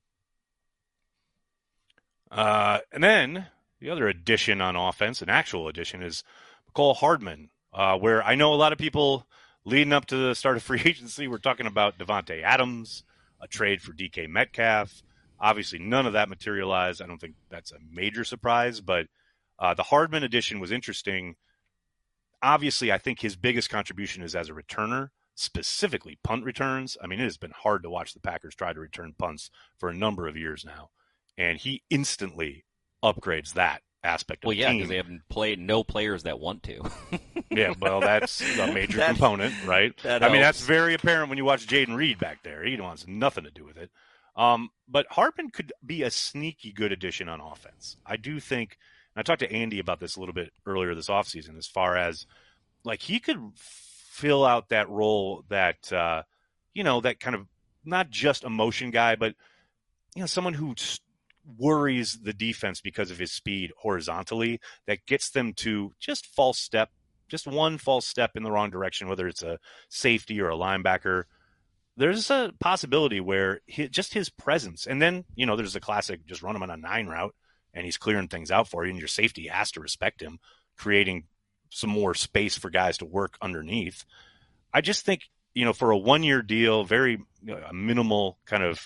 out. And then the other addition on offense, an actual addition, is Mecole Hardman, where I know a lot of people leading up to the start of free agency were talking about Devontae Adams, a trade for DK Metcalf. Obviously, none of that materialized. I don't think that's a major surprise, but the Hardman addition was interesting. Obviously, I think his biggest contribution is as a returner, specifically punt returns. I mean, it has been hard to watch the Packers try to return punts for a number of years now, and he instantly upgrades that aspect of the team. Because they haven't played no players that want to. Yeah, well, that's a major component, right? That's very apparent when you watch Jaden Reed back there. He wants nothing to do with it. But Hardman could be a sneaky good addition on offense. I do think, and I talked to Andy about this a little bit earlier this offseason, as far as, like, he could fill out that role that, that kind of not just a motion guy, but, someone who worries the defense because of his speed horizontally, that gets them to just one false step in the wrong direction, whether it's a safety or a linebacker. There's a possibility where just his presence, and then, there's the classic, just run him on a 9 route and he's clearing things out for you, and your safety has to respect him, creating some more space for guys to work underneath. I just think, for a 1-year deal, very minimal kind of,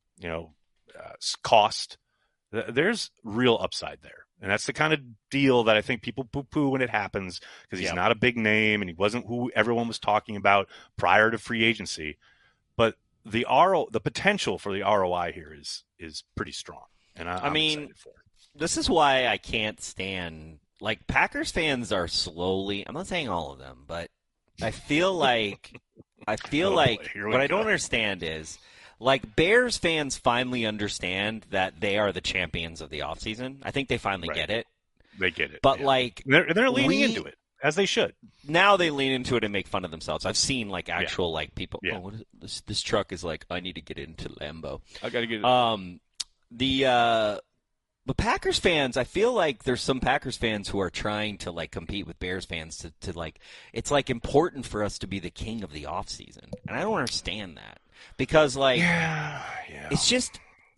cost, there's real upside there. And that's the kind of deal that I think people poo-poo when it happens, because he's not a big name and he wasn't who everyone was talking about prior to free agency. But the potential for the ROI here is pretty strong. And I'm excited for it. This is why I can't stand, like, Packers fans are slowly, I'm not saying all of them, but I feel like what I don't understand is, Like, Bears fans finally understand that they are the champions of the offseason. I think they finally get it. They get it. But, like... They're leaning into it, as they should. Now they lean into it and make fun of themselves. I've seen, like, actual, like, people... Yeah. Oh, what is this truck is like, I need to get into Lambeau. I got to get it. But Packers fans, I feel like there's some Packers fans who are trying to, like, compete with Bears fans to like, it's, like, important for us to be the king of the offseason. And I don't understand that. Because, like, it's just,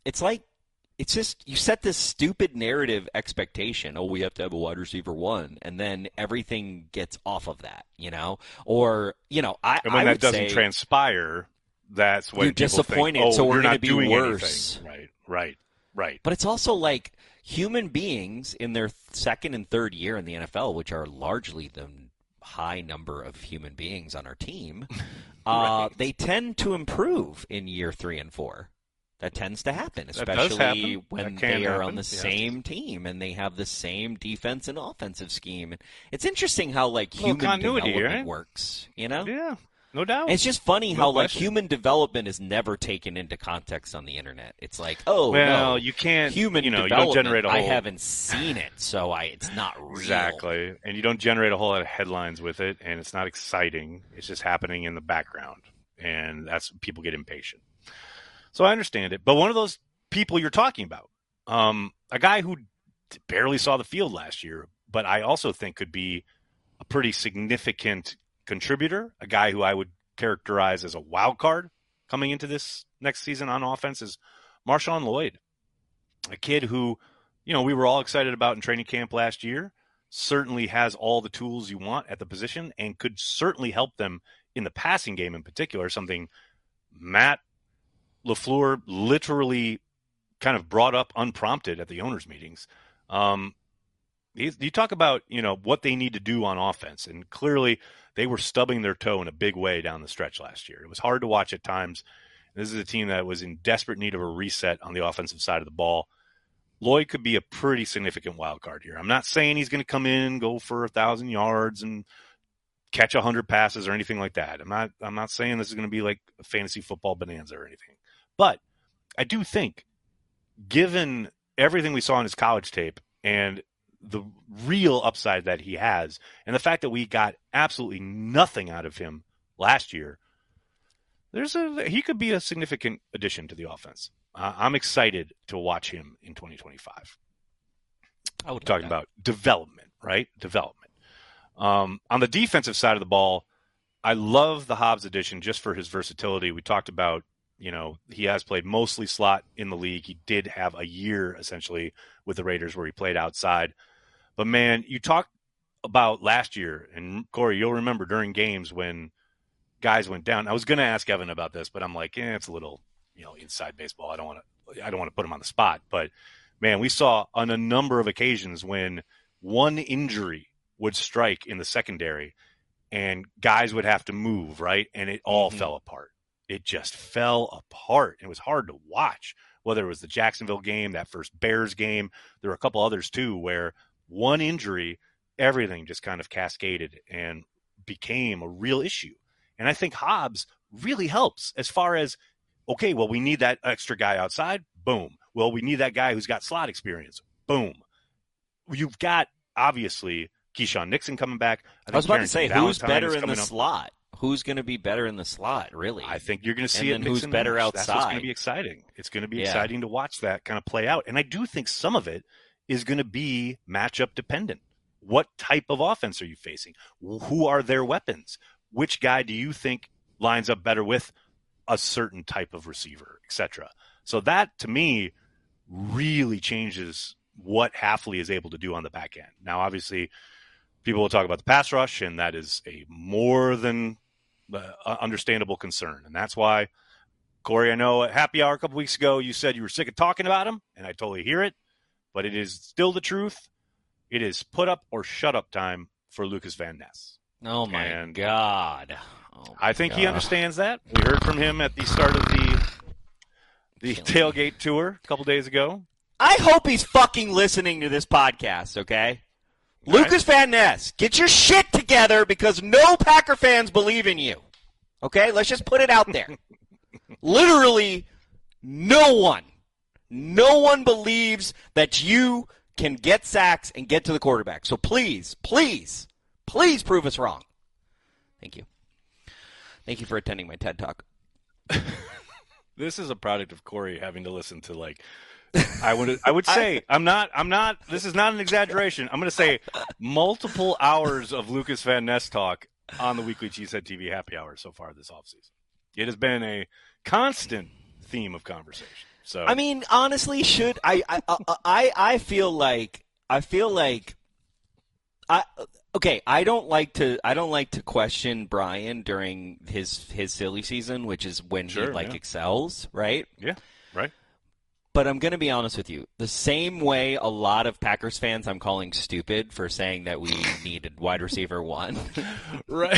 you set this stupid narrative expectation. Oh, we have to have a wide receiver 1. And then everything gets off of that, you know? Or, you know, and when that doesn't transpire, that's when you're disappointed, think, so we're going to be worse. Anything. Right. But it's also like human beings in their second and third year in the NFL, which are largely the high number of human beings on our team, they tend to improve in year 3 and 4. That tends to happen, especially when they are on the same team and they have the same defense and offensive scheme. It's interesting how, like, human development works, you know? Yeah. No doubt. And it's just funny how like human development is never taken into context on the internet. It's like, you can't. Human development. You don't generate a whole... I haven't seen it, so it's not real. Exactly, and you don't generate a whole lot of headlines with it, and it's not exciting. It's just happening in the background, and that's people get impatient. So I understand it, but one of those people you're talking about, a guy who barely saw the field last year, but I also think could be a pretty significant contributor, a guy who I would characterize as a wild card coming into this next season on offense, is Marshawn Lloyd, a kid who, you know, we were all excited about in training camp last year, certainly has all the tools you want at the position and could certainly help them in the passing game in particular, something Matt LaFleur literally kind of brought up unprompted at the owners' meetings. You talk about, you know, what they need to do on offense, and clearly they were stubbing their toe in a big way down the stretch last year. It was hard to watch at times. This is a team that was in desperate need of a reset on the offensive side of the ball. Lloyd could be a pretty significant wild card here. I'm not saying he's going to come in, go for 1,000 yards and catch 100 passes or anything like that. I'm not saying this is going to be like a fantasy football bonanza or anything. But I do think, given everything we saw in his college tape and the real upside that he has, and the fact that we got absolutely nothing out of him last year, he could be a significant addition to the offense. I'm excited to watch him in 2025. Talking about development, right? Development. On the defensive side of the ball, I love the Hobbs addition just for his versatility. We talked about, you know, he has played mostly slot in the league. He did have a year essentially with the Raiders where he played outside. But man, you talked about last year, and Corey, you'll remember during games when guys went down. I was going to ask Evan about this, but I'm like, it's a little, you know, inside baseball. I don't want to put him on the spot. But man, we saw on a number of occasions when one injury would strike in the secondary, and guys would have to move, right, and it all fell apart. It just fell apart. It was hard to watch, whether it was the Jacksonville game, that first Bears game. There were a couple others too where one injury, everything just kind of cascaded and became a real issue. And I think Hobbs really helps as far as, okay, well, we need that extra guy outside. Boom. Well, we need that guy who's got slot experience. Boom. You've got, obviously, Keyshawn Nixon coming back. I was about to say, who's better in the slot? Who's going to be better in the slot, really? I think you're going to see it. And who's better outside? That's what's going to be exciting. It's going to be exciting to watch that kind of play out. And I do think some of it is going to be matchup dependent. What type of offense are you facing? Who are their weapons? Which guy do you think lines up better with a certain type of receiver, etc.? So that, to me, really changes what Hafley is able to do on the back end. Now, obviously, people will talk about the pass rush, and that is a more than understandable concern. And that's why, Corey, I know at Happy Hour a couple weeks ago, you said you were sick of talking about him, and I totally hear it. But it is still the truth. It is put up or shut up time for Lucas Van Ness. Oh, my God. I think he understands that. We heard from him at the start of the tailgate tour a couple days ago. I hope he's fucking listening to this podcast, okay? Right. Lucas Van Ness, get your shit together because no Packer fans believe in you. Okay? Let's just put it out there. Literally, No one believes that you can get sacks and get to the quarterback. So please prove us wrong. Thank you. Thank you for attending my TED Talk. This is a product of Corey having to listen to, like, I would say, I'm not, this is not an exaggeration. I'm going to say multiple hours of Lucas Van Ness talk on the weekly Cheesehead TV happy hour so far this offseason. It has been a constant theme of conversation. So, I mean, honestly, should I feel like okay, I don't like to question Brian during his silly season, which is when he excels, right? Yeah, right. But I'm going to be honest with you. The same way a lot of Packers fans I'm calling stupid for saying that we needed wide receiver 1. Right.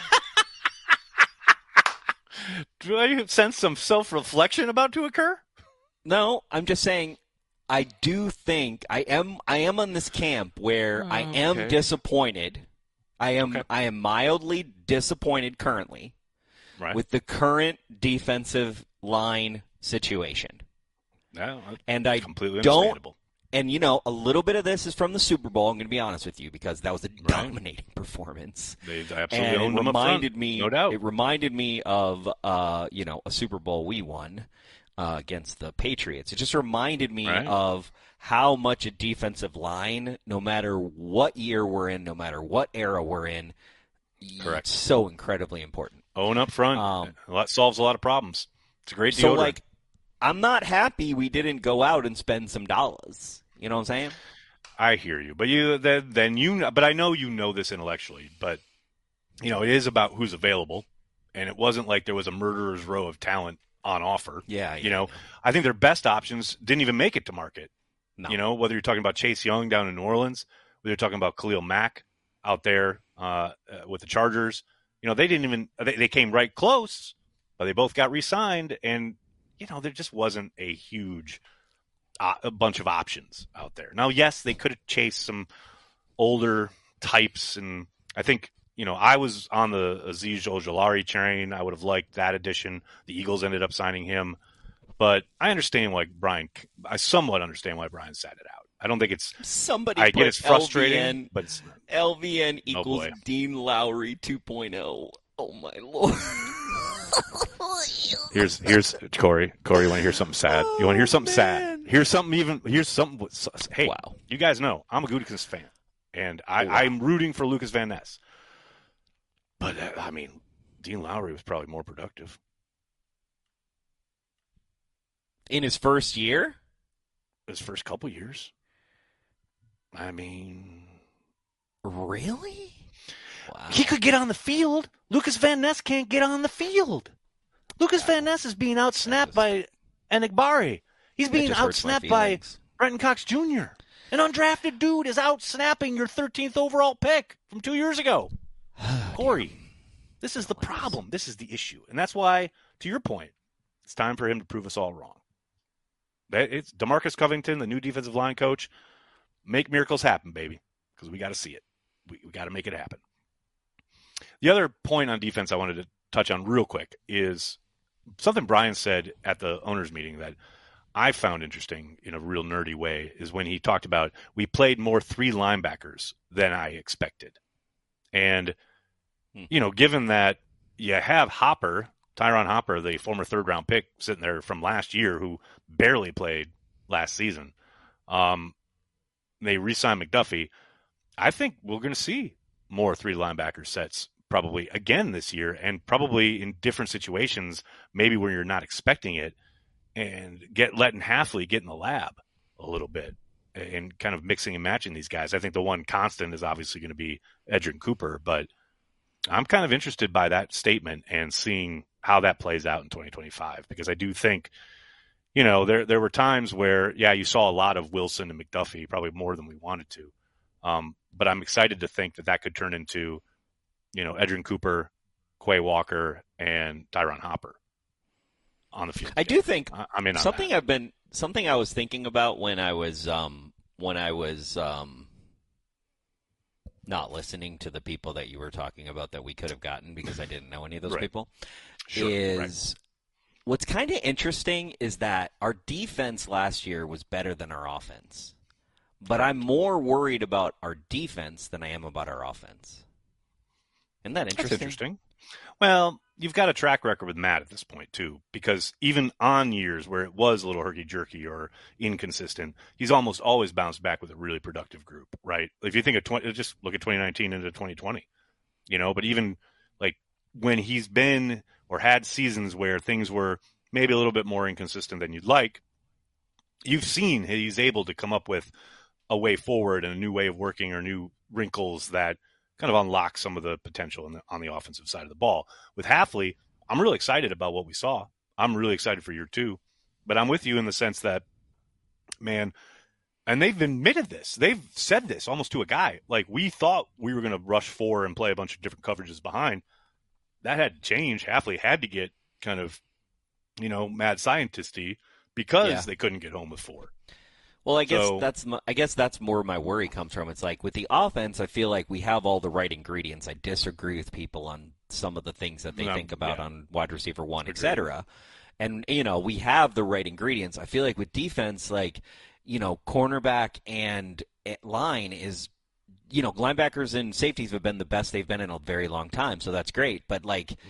Do I sense some self-reflection about to occur? No, I'm just saying I do think I am on this camp where I am disappointed. I am mildly disappointed currently with the current defensive line situation. No, and I completely don't. Understandable. And a little bit of this is from the Super Bowl. I'm going to be honest with you because that was a dominating performance. They absolutely owned them up front. No doubt. It reminded me of a Super Bowl we won against the Patriots. It just reminded me of how much a defensive line, no matter what year we're in, no matter what era we're in, it's so incredibly important. Own up front. That solves a lot of problems. It's a great deodorant. So, I'm not happy we didn't go out and spend some dollars. You know what I'm saying? I hear you, but but I know you know this intellectually. But it is about who's available, and it wasn't like there was a murderer's row of talent on offer. Yeah. I think their best options didn't even make it to market. No. Whether you're talking about Chase Young down in New Orleans, whether you're talking about Khalil Mack out there with the Chargers, they didn't even they came right close, but they both got re-signed, and there just wasn't a huge a bunch of options out there. Now, yes, they could have chased some older types, and I think, I was on the Azeez Ojulari train. I would have liked that addition. The Eagles ended up signing him. But I somewhat understand why Brian sat it out. I don't think it's somebody. I get it's frustrating, LVN, but it's LVN equals Dean Lowry 2.0. Oh my Lord. Here's Corey. Corey, you want to hear something sad? You want to hear something sad? Here's something. Hey, wow. You guys know I'm a Gutekunst fan, and I'm rooting for Lucas Van Ness. But Dean Lowry was probably more productive in his first year. His first couple years. Really? Wow. He could get on the field. Lucas Van Ness can't get on the field. Lucas Van Ness is being outsnapped by Enigbari. He's being outsnapped by Brenton Cox Jr. An undrafted dude is outsnapping your 13th overall pick from 2 years ago. Corey, this is the problem. This is the issue. And that's why, to your point, it's time for him to prove us all wrong. It's DeMarcus Covington, the new defensive line coach. Make miracles happen, baby, because we got to see it. We got to make it happen. The other point on defense I wanted to touch on real quick is something Brian said at the owners' meeting that I found interesting in a real nerdy way is when he talked about we played more 3 linebackers than I expected. And, given that you have Tyron Hopper, the former third-round pick sitting there from last year who barely played last season, they re-signed McDuffie. I think we're going to see more 3 linebacker sets probably again this year, and probably in different situations, maybe where you're not expecting it, and letting Hafley get in the lab a little bit and kind of mixing and matching these guys. I think the one constant is obviously going to be Edgerrin Cooper, but I'm kind of interested by that statement and seeing how that plays out in 2025, because I do think, there were times where, you saw a lot of Wilson and McDuffie, probably more than we wanted to. But I'm excited to think that could turn into, Edgerrin Cooper, Quay Walker, and Tyron Hopper on the field. I do think I'm in on something I was thinking about when I was not listening to the people that you were talking about that we could have gotten because I didn't know any of those people. Sure, is What's kind of interesting is that our defense last year was better than our offense. But I'm more worried about our defense than I am about our offense. Isn't that interesting? That's interesting. Well, you've got a track record with Matt at this point, too, because even on years where it was a little herky-jerky or inconsistent, he's almost always bounced back with a really productive group, right? If you think of just look at 2019 into 2020, but even like when he's been or had seasons where things were maybe a little bit more inconsistent than you'd like, you've seen he's able to come up with a way forward and a new way of working or new wrinkles that kind of unlock some of the potential on the offensive side of the ball. With Hafley, I'm really excited about what we saw. I'm really excited for year 2, but I'm with you in the sense that, man, and they've admitted this. They've said this almost to a guy. Like, we thought we were going to rush 4 and play a bunch of different coverages behind. That had to change. Hafley had to get kind of, mad scientist-y because they couldn't get home with 4. Well, I guess that's more my worry comes from. It's like with the offense, I feel like we have all the right ingredients. I disagree with people on some of the things that they think about on wide receiver 1, et cetera. And, we have the right ingredients. I feel like with defense, cornerback and line is, linebackers and safeties have been the best they've been in a very long time. So that's great. But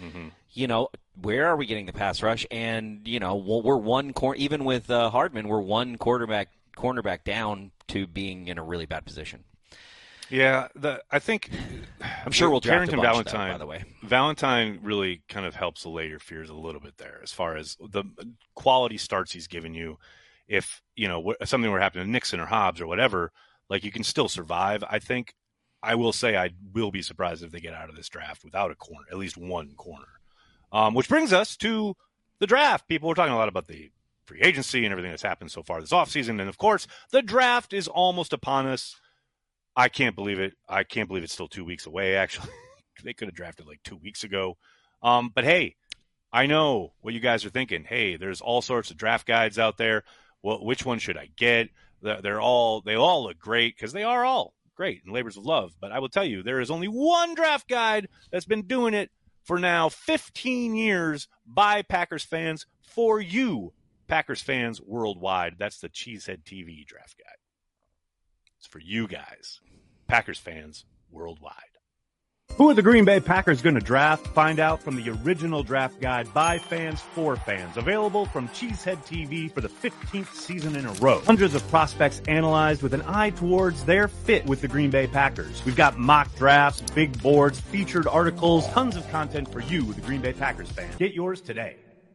where are we getting the pass rush? And, we're one even with Hardman, we're one cornerback down to being in a really bad position. Yeah, I think I'm sure we'll draft Carrington Valentine, by the way. Valentine really kind of helps allay your fears a little bit there as far as the quality starts he's given you. If, something were happening to Nixon or Hobbs or whatever, you can still survive. I think I will say I will be surprised if they get out of this draft without a corner, at least one corner. Which brings us to the draft. People were talking a lot about the free agency and everything that's happened so far this offseason. And, of course, the draft is almost upon us. I can't believe it. I can't believe it's still 2 weeks away, actually. They could have drafted 2 weeks ago. But, hey, I know what you guys are thinking. Hey, there's all sorts of draft guides out there. Well, which one should I get? They all look great because they are all great and labors of love. But I will tell you, there is only one draft guide that's been doing it for now 15 years by Packers fans for you, Packers fans worldwide. That's the Cheesehead TV draft guide. It's for you guys, Packers fans worldwide. Who are the Green Bay Packers going to draft? Find out from the original draft guide by fans for fans. Available from Cheesehead TV for the 15th season in a row. Hundreds of prospects analyzed with an eye towards their fit with the Green Bay Packers. We've got mock drafts, big boards, featured articles, tons of content for you, the Green Bay Packers fan. Get yours today.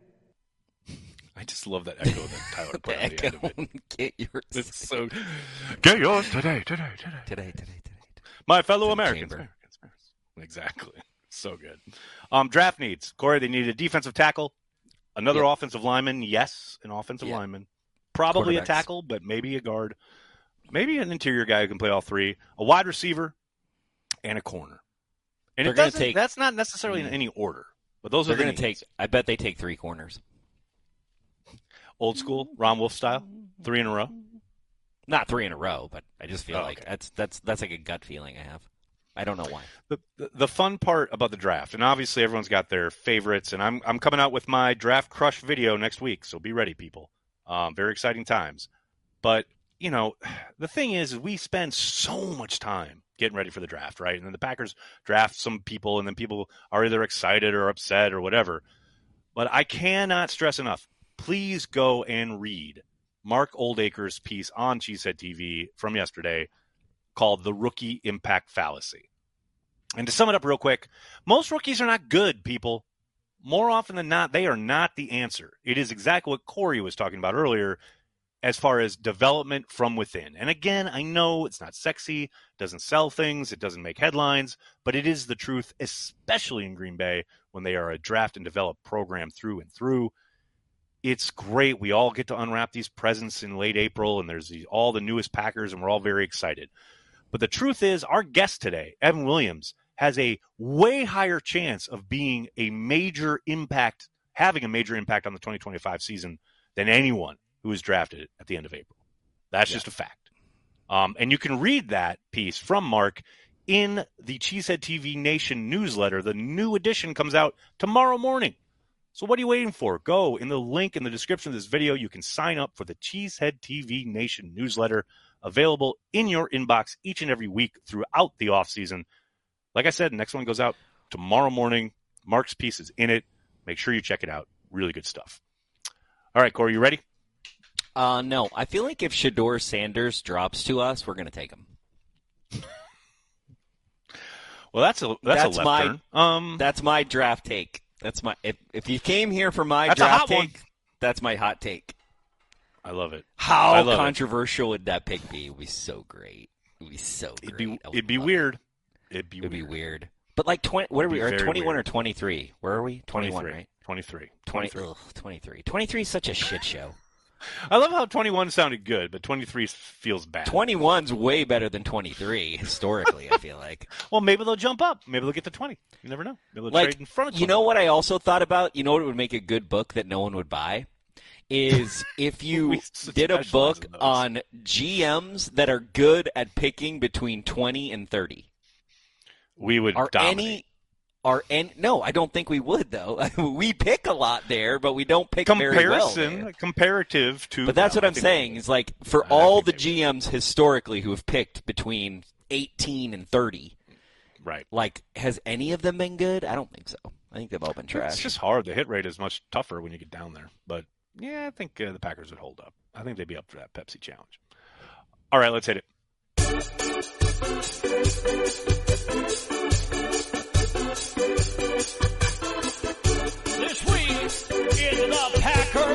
I just love that echo that Tyler put on the end of it. Get yours. It's so. Get yours today. My fellow Americans. Exactly. So good. Draft needs. Corey, they need a defensive tackle, another offensive lineman. Yes, an offensive lineman. Probably a tackle, but maybe a guard. Maybe an interior guy who can play all 3. A wide receiver and a corner. And that's not necessarily in any order, but those are going to take. I bet they take 3 corners. Old school, Ron Wolf style, 3 in a row. Not 3 in a row, but I just feel like that's like a gut feeling I have. I don't know why. The fun part about the draft, and obviously everyone's got their favorites, and I'm coming out with my draft crush video next week, so be ready, people. Very exciting times. But, the thing is we spend so much time getting ready for the draft, right? And then the Packers draft some people, and then people are either excited or upset or whatever. But I cannot stress enough, please go and read Mark Oldacre's piece on Cheesehead TV from yesterday called The Rookie Impact Fallacy. And to sum it up real quick, most rookies are not good, people. More often than not, they are not the answer. It is exactly what Corey was talking about earlier as far as development from within. And again, I know it's not sexy, doesn't sell things, it doesn't make headlines, but it is the truth, especially in Green Bay when they are a draft and develop program through and through. It's great. We all get to unwrap these presents in late April, and there's all the newest Packers, and we're all very excited. But the truth is, our guest today, Evan Williams, has a way higher chance of being a major impact, having a major impact on the 2025 season than anyone who was drafted at the end of April. That's just a fact. And you can read that piece from Mark in the Cheesehead TV Nation newsletter. The new edition comes out tomorrow morning. So what are you waiting for? Go in the link in the description of this video. You can sign up for the Cheesehead TV Nation newsletter, available in your inbox each and every week throughout the off season. Like I said, the next one goes out tomorrow morning. Mark's piece is in it. Make sure you check it out. Really good stuff. All right, Corey, you ready? No. I feel like if Shedeur Sanders drops to us, we're going to take him. Well, that's a left turn. That's my draft take. That's my if you came here for my draft take, that's my hot take. I love it. How controversial would that pick be? It would be so great. It would be so great. It'd be weird. It'd be weird. But like 20, what are we? 21 or 23? Where are we? 21, right? 23. 23. 23 is such a shit show. I love how 21 sounded good, but 23 feels bad. 21's way better than 23 historically, I feel like. Well, maybe they'll jump up. Maybe they'll get to 20. You never know. Maybe they'll trade in front of 20. You know what I also thought about? You know what would make a good book that no one would buy? Is if you did a book on GMs that are good at picking between 20 and 30. We would dominate. No, I don't think we would, though. We pick a lot there, but we don't pick very well there. Comparative to... But that's what I'm saying, is like, for all the GMs historically who have picked between 18 and 30, right? Like, has any of them been good? I don't think so. I think they've all been trash. It's just hard. The hit rate is much tougher when you get down there. But, yeah, I think the Packers would hold up. I think they'd be up for that Pepsi challenge. All right, let's hit it. This week in the Packer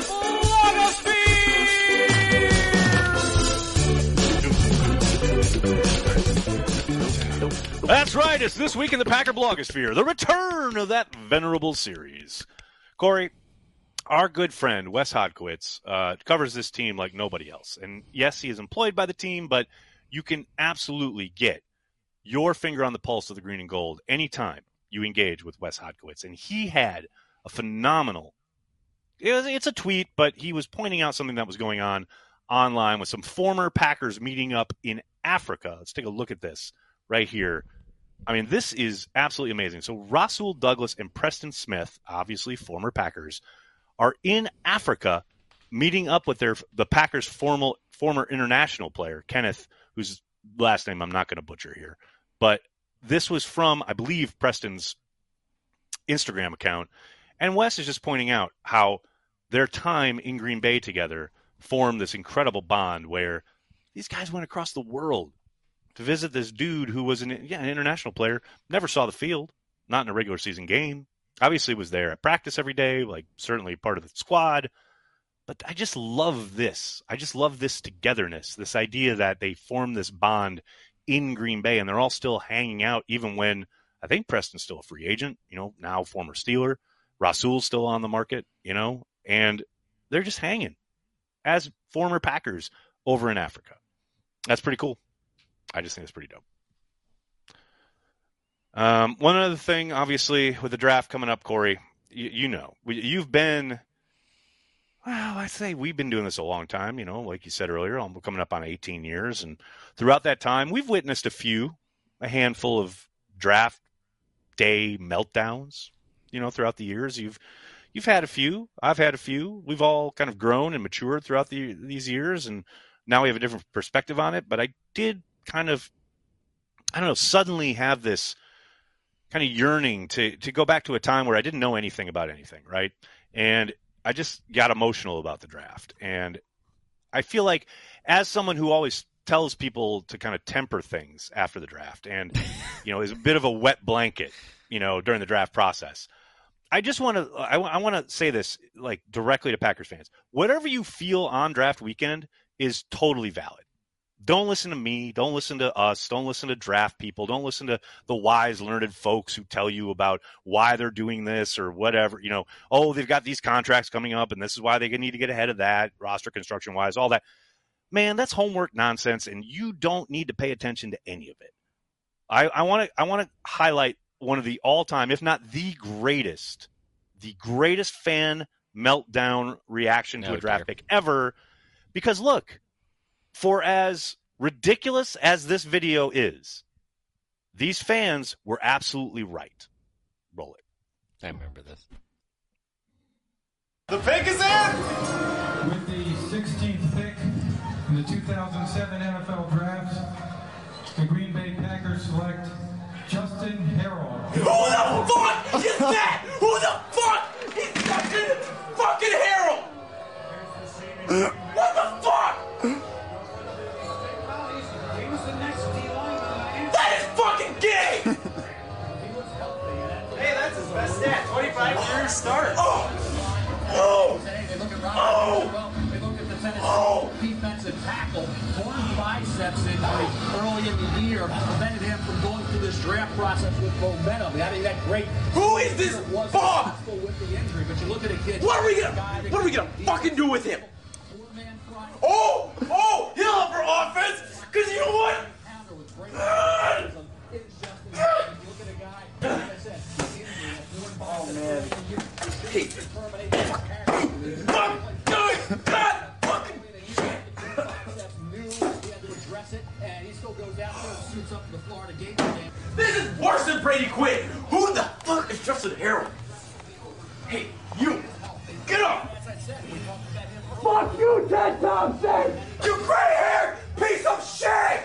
blogosphere. That's right. It's This Week in the Packer blogosphere, the return of that venerable series. Corey, our good friend Wes Hodkiewicz covers this team like nobody else. And yes, he is employed by the team, but you can absolutely get your finger on the pulse of the green and gold anytime you engage with Wes Hodkiewicz. And he had a phenomenal, it's a tweet, but he was pointing out something that was going on online with some former Packers meeting up in Africa. Let's take a look at this right here. I mean, this is absolutely amazing. So Rasul Douglas and Preston Smith, obviously former Packers, are in Africa meeting up with the Packers' former international player, Kenneth, whose last name I'm not going to butcher here. But this was from, I believe, Preston's Instagram account. And Wes is just pointing out how their time in Green Bay together formed this incredible bond where these guys went across the world to visit this dude who was an international player, never saw the field, not in a regular season game. Obviously was there at practice every day, like certainly part of the squad. But I just love this. I just love this togetherness, this idea that they form this bond in Green Bay, and they're all still hanging out even when I think Preston's still a free agent, now former Steeler. Rasul's still on the market, and they're just hanging as former Packers over in Africa. That's pretty cool. I just think it's pretty dope. One other thing, obviously, with the draft coming up, Corey, you've been, well, I'd say we've been doing this a long time, like you said earlier, I'm coming up on 18 years. And throughout that time, we've witnessed a handful of draft day meltdowns, throughout the years. You've had a few. I've had a few. We've all kind of grown and matured throughout these years, and now we have a different perspective on it. But I did kind of, suddenly have this kind of yearning to go back to a time where I didn't know anything about anything, right? And I just got emotional about the draft. And I feel like as someone who always tells people to kind of temper things after the draft and, is a bit of a wet blanket, during the draft process, I just want to I want to say this like directly to Packers fans. Whatever you feel on draft weekend is totally valid. Don't listen to me. Don't listen to us. Don't listen to draft people. Don't listen to the wise, learned folks who tell you about why they're doing this or whatever. They've got these contracts coming up, and this is why they need to get ahead of that, roster construction-wise, all that. Man, that's homework nonsense, and you don't need to pay attention to any of it. I want to highlight one of the all-time, if not the greatest fan meltdown reaction to a draft pick ever. Because look, for as ridiculous as this video is, these fans were absolutely right. Roll it. I remember this. The pick is in! With the 16th pick in the 2007 NFL Draft, the Green Bay Packers select Justin Harrell. Who the fuck is that? Who the fuck is Justin fucking Harrell? What the fuck? That is fucking gay! Hey, that's his best stat. 25-year start. Oh! Defensive tackle, torn biceps injury early in the year, prevented him from going through this draft process with momentum. He had great. Who is this bum? With the injury, but you look at a kid. What are we gonna fucking do with him? Oh, he'll up for offense, cause you know what? Oh man. Hey. This is worse than Brady Quinn. Who the fuck is Justin Harrell? Hey, you, get up! Fuck you, Ted Thompson! You gray-haired piece of shit!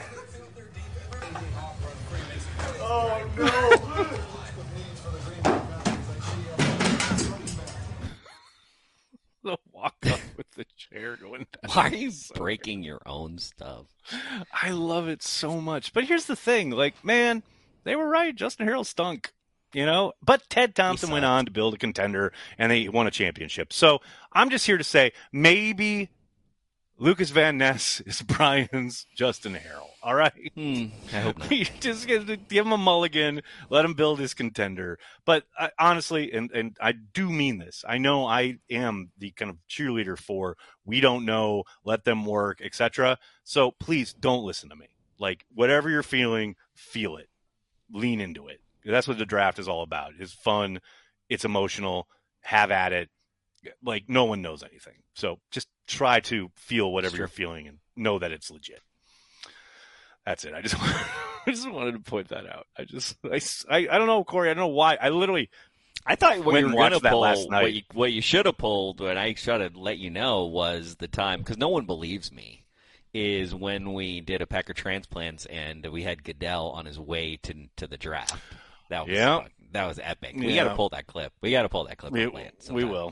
Oh no! The walk up with the chair going down. Why are you breaking your own stuff? I love it so much. But here's the thing. Like, man, they were right. Justin Harrell stunk, you know? But Ted Thompson went on to build a contender, and they won a championship. So I'm just here to say maybe Lucas Van Ness is Brian's Justin Harrell. All right? I hope not. You just give him a mulligan, let him build his contender. But honestly, and I do mean this, I know I am the kind of cheerleader for we don't know, let them work, etc. So please don't listen to me. Like, whatever you're feeling, feel it. Lean into it. That's what the draft is all about. It's fun. It's emotional. Have at it. Like, no one knows anything. So just try to feel whatever you're feeling and know that it's legit. That's it. I just wanted to point that out. I don't know, Corey. I don't know why. I thought what you were going to pull, last night. What you should have pulled, and I should have let you know, was the time, because no one believes me, is when we did a Packer Transplants and we had Goodell on his way to the draft. That was epic. We got to pull that clip. We will.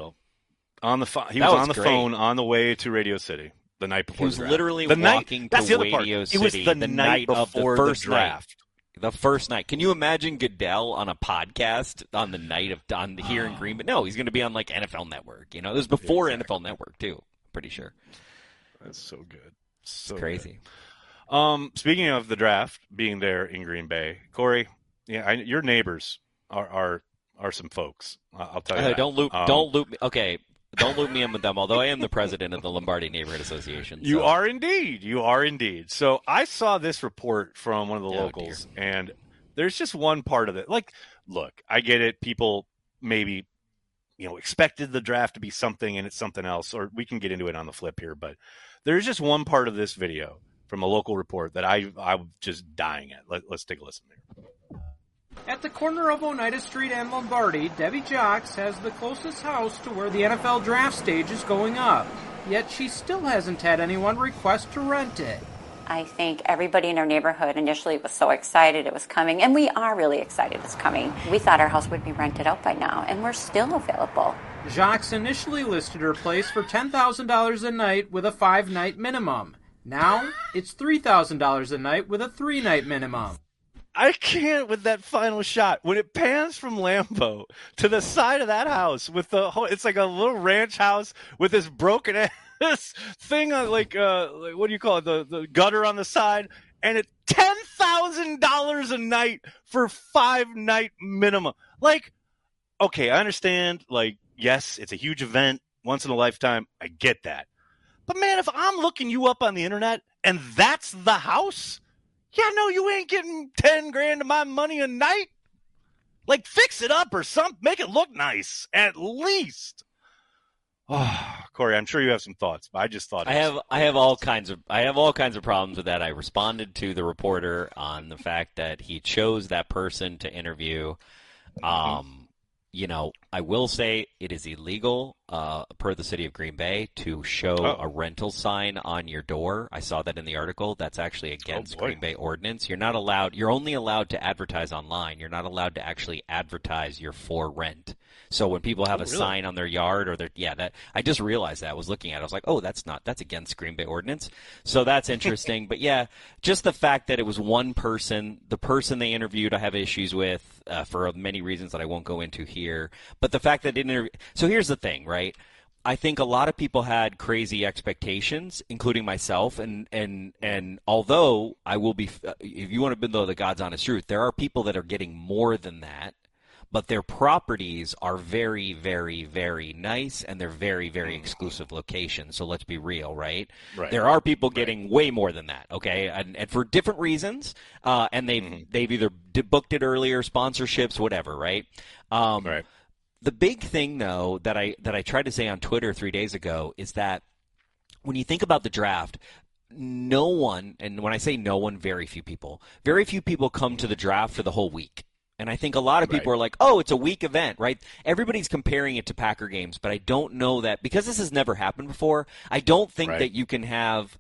He was on the phone on the way to Radio City the night before. He was literally walking to Radio City. It was the night before the draft. The first night. Can you imagine Goodell on a podcast on the night of here in Green Bay? No, he's going to be on like NFL Network. You know, this was before NFL Network too. I'm pretty sure. That's so good. It's crazy. Good. Speaking of the draft being there in Green Bay, Corey, your neighbors are some folks. I'll tell you. That. Don't loop me. Okay. Don't loop me in with them, although I am the president of the Lombardi Neighborhood Association. So. You are indeed. So I saw this report from one of the locals, and there's just one part of it. Like, look, I get it. People maybe, expected the draft to be something, and it's something else, or we can get into it on the flip here. But there's just one part of this video from a local report that I'm just dying at. Let's take a listen here. At the corner of Oneida Street and Lombardi, Debbie Jocks has the closest house to where the NFL draft stage is going up. Yet she still hasn't had anyone request to rent it. I think everybody in our neighborhood initially was so excited it was coming, and we are really excited it's coming. We thought our house would be rented out by now, and we're still available. Jocks initially listed her place for $10,000 a night with a 5-night minimum. Now, it's $3,000 a night with a 3-night minimum. I can't with that final shot. When it pans from Lambeau to the side of that house with the whole, it's like a little ranch house with this broken ass thing on like what do you call it? The gutter on the side, and it's $10,000 a night for 5-night minimum. Like, okay, I understand. Like, yes, it's a huge event, once in a lifetime. I get that. But man, if I'm looking you up on the internet and that's the house, yeah, no, you ain't getting $10,000 of my money a night. Like, fix it up or something. Make it look nice, at least. Oh, Corey, I'm sure you have some thoughts, but I just thought I have all kinds of problems with that. I responded to the reporter on the fact that he chose that person to interview. I will say it is illegal per the city of Green Bay to show a rental sign on your door. I saw that in the article. That's actually against Green Bay ordinance. You're only allowed to advertise online. You're not allowed to actually advertise your for rent. So when people have a sign on their yard I just realized that. I was looking at it. I was like, that's against Green Bay ordinance. So that's interesting. But yeah, just the fact that it was one person, the person they interviewed I have issues with for many reasons that I won't go into here. But the fact that so here's the thing, right? I think a lot of people had crazy expectations, including myself, and although I will be, if you want to know the God's honest truth, there are people that are getting more than that, but their properties are very, very, very nice, and they're very, very exclusive locations. So let's be real, right? There are people getting way more than that, okay, and for different reasons, and they've either booked it earlier, sponsorships, whatever, right? The big thing, though, that I tried to say on Twitter 3 days ago is that when you think about the draft, no one, and when I say no one, very few people come to the draft for the whole week. And I think a lot of people are like, it's a week event, right? Everybody's comparing it to Packer games, but I don't know that, because this has never happened before, I don't think that you can have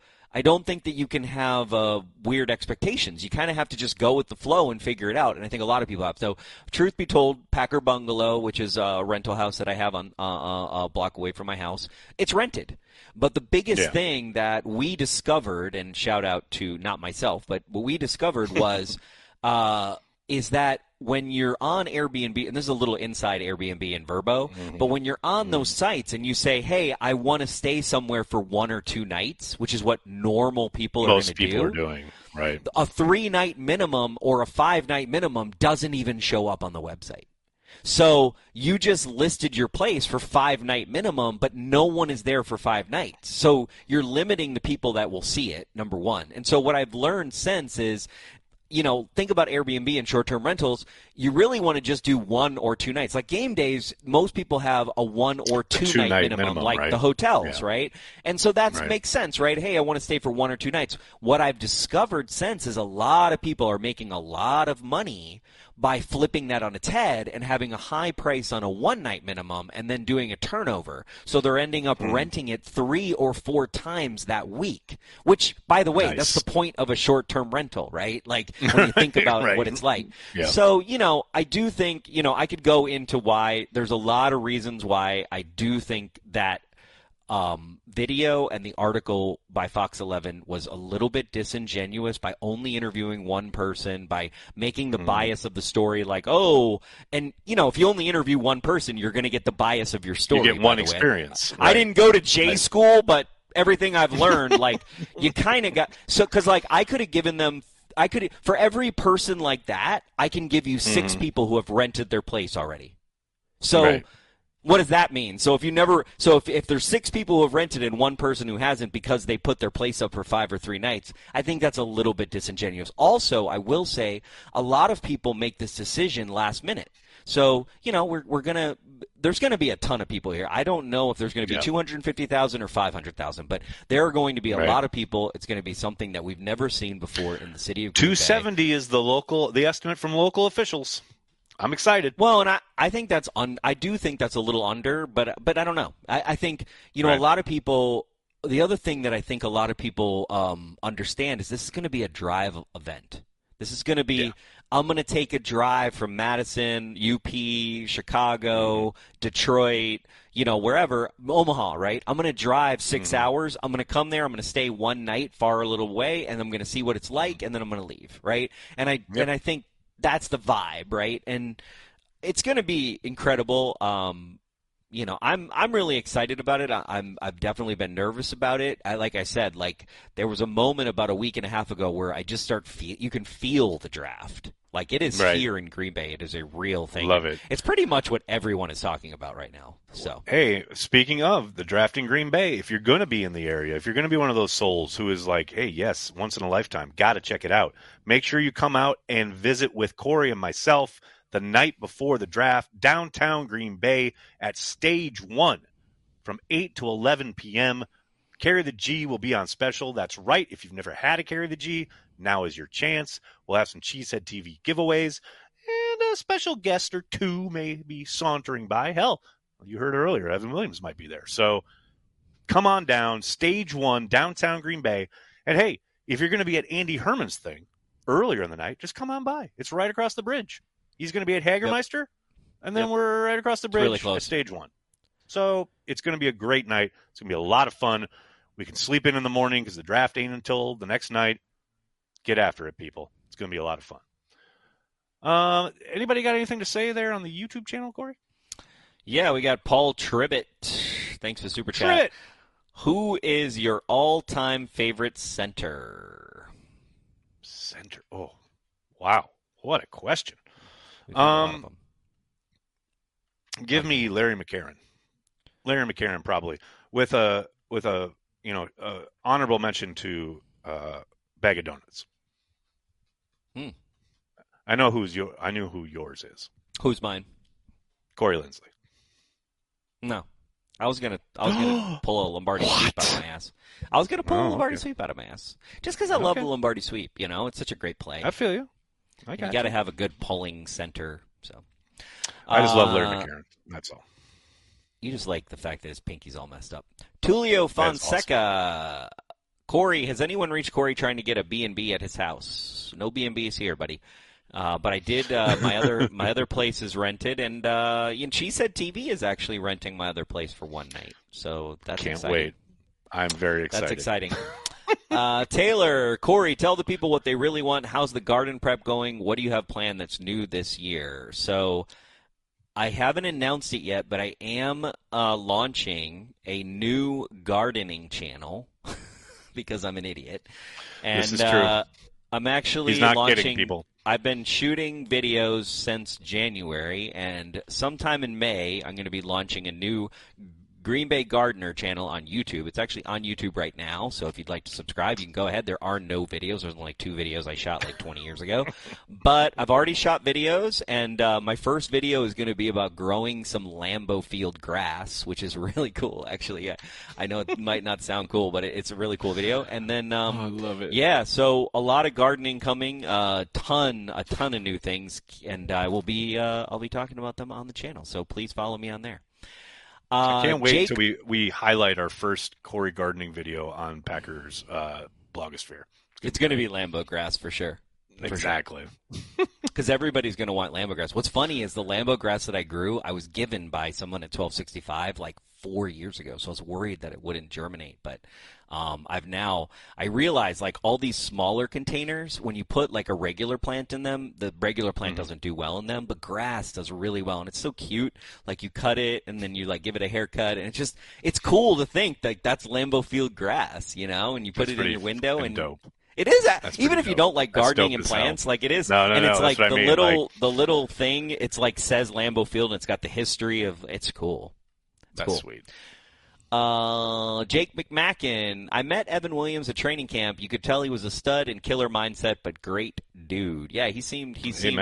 weird expectations. You kind of have to just go with the flow and figure it out, and I think a lot of people have. So, truth be told, Packer Bungalow, which is a rental house that I have on a block away from my house, it's rented. But the biggest thing that we discovered, and shout out to not myself, but what we discovered was is that when you're on Airbnb, and this is a little inside Airbnb and Vrbo, but when you're on those sites and you say, hey, I want to stay somewhere for 1 or 2 nights, which is what normal people are going to do. Most people are doing, right. A 3-night minimum or a 5-night minimum doesn't even show up on the website. So you just listed your place for 5-night minimum, but no one is there for 5 nights. So you're limiting the people that will see it, number one. And so what I've learned since is, think about Airbnb and short-term rentals. You really want to just do 1 or 2 nights. Like game days, most people have a 1 or 2 night minimum, like the hotels, right? And so that makes sense, right? Hey, I want to stay for 1 or 2 nights. What I've discovered since is a lot of people are making a lot of money by flipping that on its head and having a high price on a 1-night minimum and then doing a turnover. So they're ending up renting it 3 or 4 times that week, which, by the way, that's the point of a short-term rental, right? Like when you think about what it's like. Yeah. So, I do think, I could go into why. There's a lot of reasons why I do think that video and the article by Fox 11 was a little bit disingenuous by only interviewing one person, by making the bias of the story like, and if you only interview one person, you're going to get the bias of your story. You get one experience. I didn't go to J school, but everything I've learned, you kind of got, because I could have given them, for every person like that, I can give you 6 people who have rented their place already. So what does that mean? So if there's 6 people who have rented and one person who hasn't because they put their place up for 5 or 3 nights, I think that's a little bit disingenuous. Also, I will say a lot of people make this decision last minute. So, there's going to be a ton of people here. I don't know if there's going to be 250,000 or 500,000, but there are going to be a lot of people. It's going to be something that we've never seen before in the city of Green 270 Bay. Is the estimate from local officials. I'm excited. Well, and I think I do think that's a little under, but I don't know. I think, a lot of people, the other thing that I think a lot of people understand is this is going to be a drive event. This is going to be, I'm going to take a drive from Madison, UP, Chicago, Detroit, wherever, Omaha, right? I'm going to drive 6 hours. I'm going to come there. I'm going to stay 1 night far a little way, and I'm going to see what it's like, and then I'm going to leave, right? And I think that's the vibe, right? And it's going to be incredible. I'm really excited about it. I've definitely been nervous about it. Like I said, there was a moment about a week and a half ago where I just you can feel the draft. Like it is here in Green Bay. It is a real thing. Love it. It's pretty much what everyone is talking about right now. So hey, speaking of the draft in Green Bay, if you're going to be in the area, if you're going to be one of those souls who is like, hey, yes, once in a lifetime, got to check it out. Make sure you come out and visit with Corey and myself the night before the draft, downtown Green Bay at Stage 1 from 8 to 11 p.m. Carry the G will be on special. That's right. If you've never had a Carry the G, now is your chance. We'll have some Cheesehead TV giveaways and a special guest or two may be sauntering by. Hell, you heard earlier, Evan Williams might be there. So come on down, Stage 1, downtown Green Bay. And hey, if you're going to be at Andy Herman's thing earlier in the night, just come on by. It's right across the bridge. He's going to be at Hagermeister, and then we're right across the bridge at Stage 1. So it's going to be a great night. It's going to be a lot of fun. We can sleep in the morning because the draft ain't until the next night. Get after it, people. It's going to be a lot of fun. Anybody got anything to say there on the YouTube channel, Corey? Yeah, we got Paul Tribbett. Thanks for the super chat. Who is your all-time favorite center? Center. Oh, wow. What a question. Give me Larry McCarron. Larry McCarron, probably, with a honorable mention to Bag of Donuts. I know I knew who yours is. Who's mine? Corey Linsley. No. I was gonna pull a Lombardi sweep out of my ass. I was gonna pull a Lombardi sweep out of my ass. Just because I love the Lombardi sweep, it's such a great play. I feel you. You got to have a good pulling center. So I just love Larry McCarron. That's all. You just like the fact that his pinky's all messed up. Tulio Fonseca. Awesome. Corey, has anyone reached Corey trying to get a B&B at his house? No B&Bs here, buddy. But I did. My other place is rented, and Cheesehead TV is actually renting my other place for one night. So that's Can't exciting. wait. I'm very excited. That's exciting. Taylor, Corey, tell the people what they really want. How's the garden prep going? What do you have planned that's new this year? So I haven't announced it yet, but I am launching a new gardening channel because I'm an idiot. And this is true. I'm actually He's not launching. kidding, people. I've been shooting videos since January, and sometime in May, I'm going to be launching a new Green Bay Gardener channel on YouTube. It's actually on YouTube right now, so if you'd like to subscribe, you can go ahead. There are no videos. There's only 2 videos I shot like 20 years ago. But I've already shot videos, and my first video is going to be about growing some Lambeau Field grass, which is really cool, actually. Yeah, I know it might not sound cool, but it's a really cool video. And then, I love it. Yeah, so a lot of gardening coming, a ton of new things, and I'll be talking about them on the channel. So please follow me on there. I can't wait till we highlight our first Corey gardening video on Packers blogosphere. It's going to be Lambeau grass for sure. Exactly. Because everybody's going to want Lambeau grass. What's funny is the Lambeau grass that I grew, I was given by someone at 1265 like 4 years ago, so I was worried that it wouldn't germinate. But I realize like all these smaller containers, when you put like a regular plant in them, the regular plant doesn't do well in them, but grass does really well, and it's so cute. Like you cut it and then you like give it a haircut, and it's cool to think that that's Lambeau Field grass, and you put it in your window and dope. It is, even if you don't like gardening and plants, like it is. And it's like the little thing, it's like says Lambeau Field, and it's got the history of, it's cool. That's cool. Sweet. Jake McMacken. I met Evan Williams at training camp. You could tell he was a stud and killer mindset, but great dude. Yeah, he seemed. He seems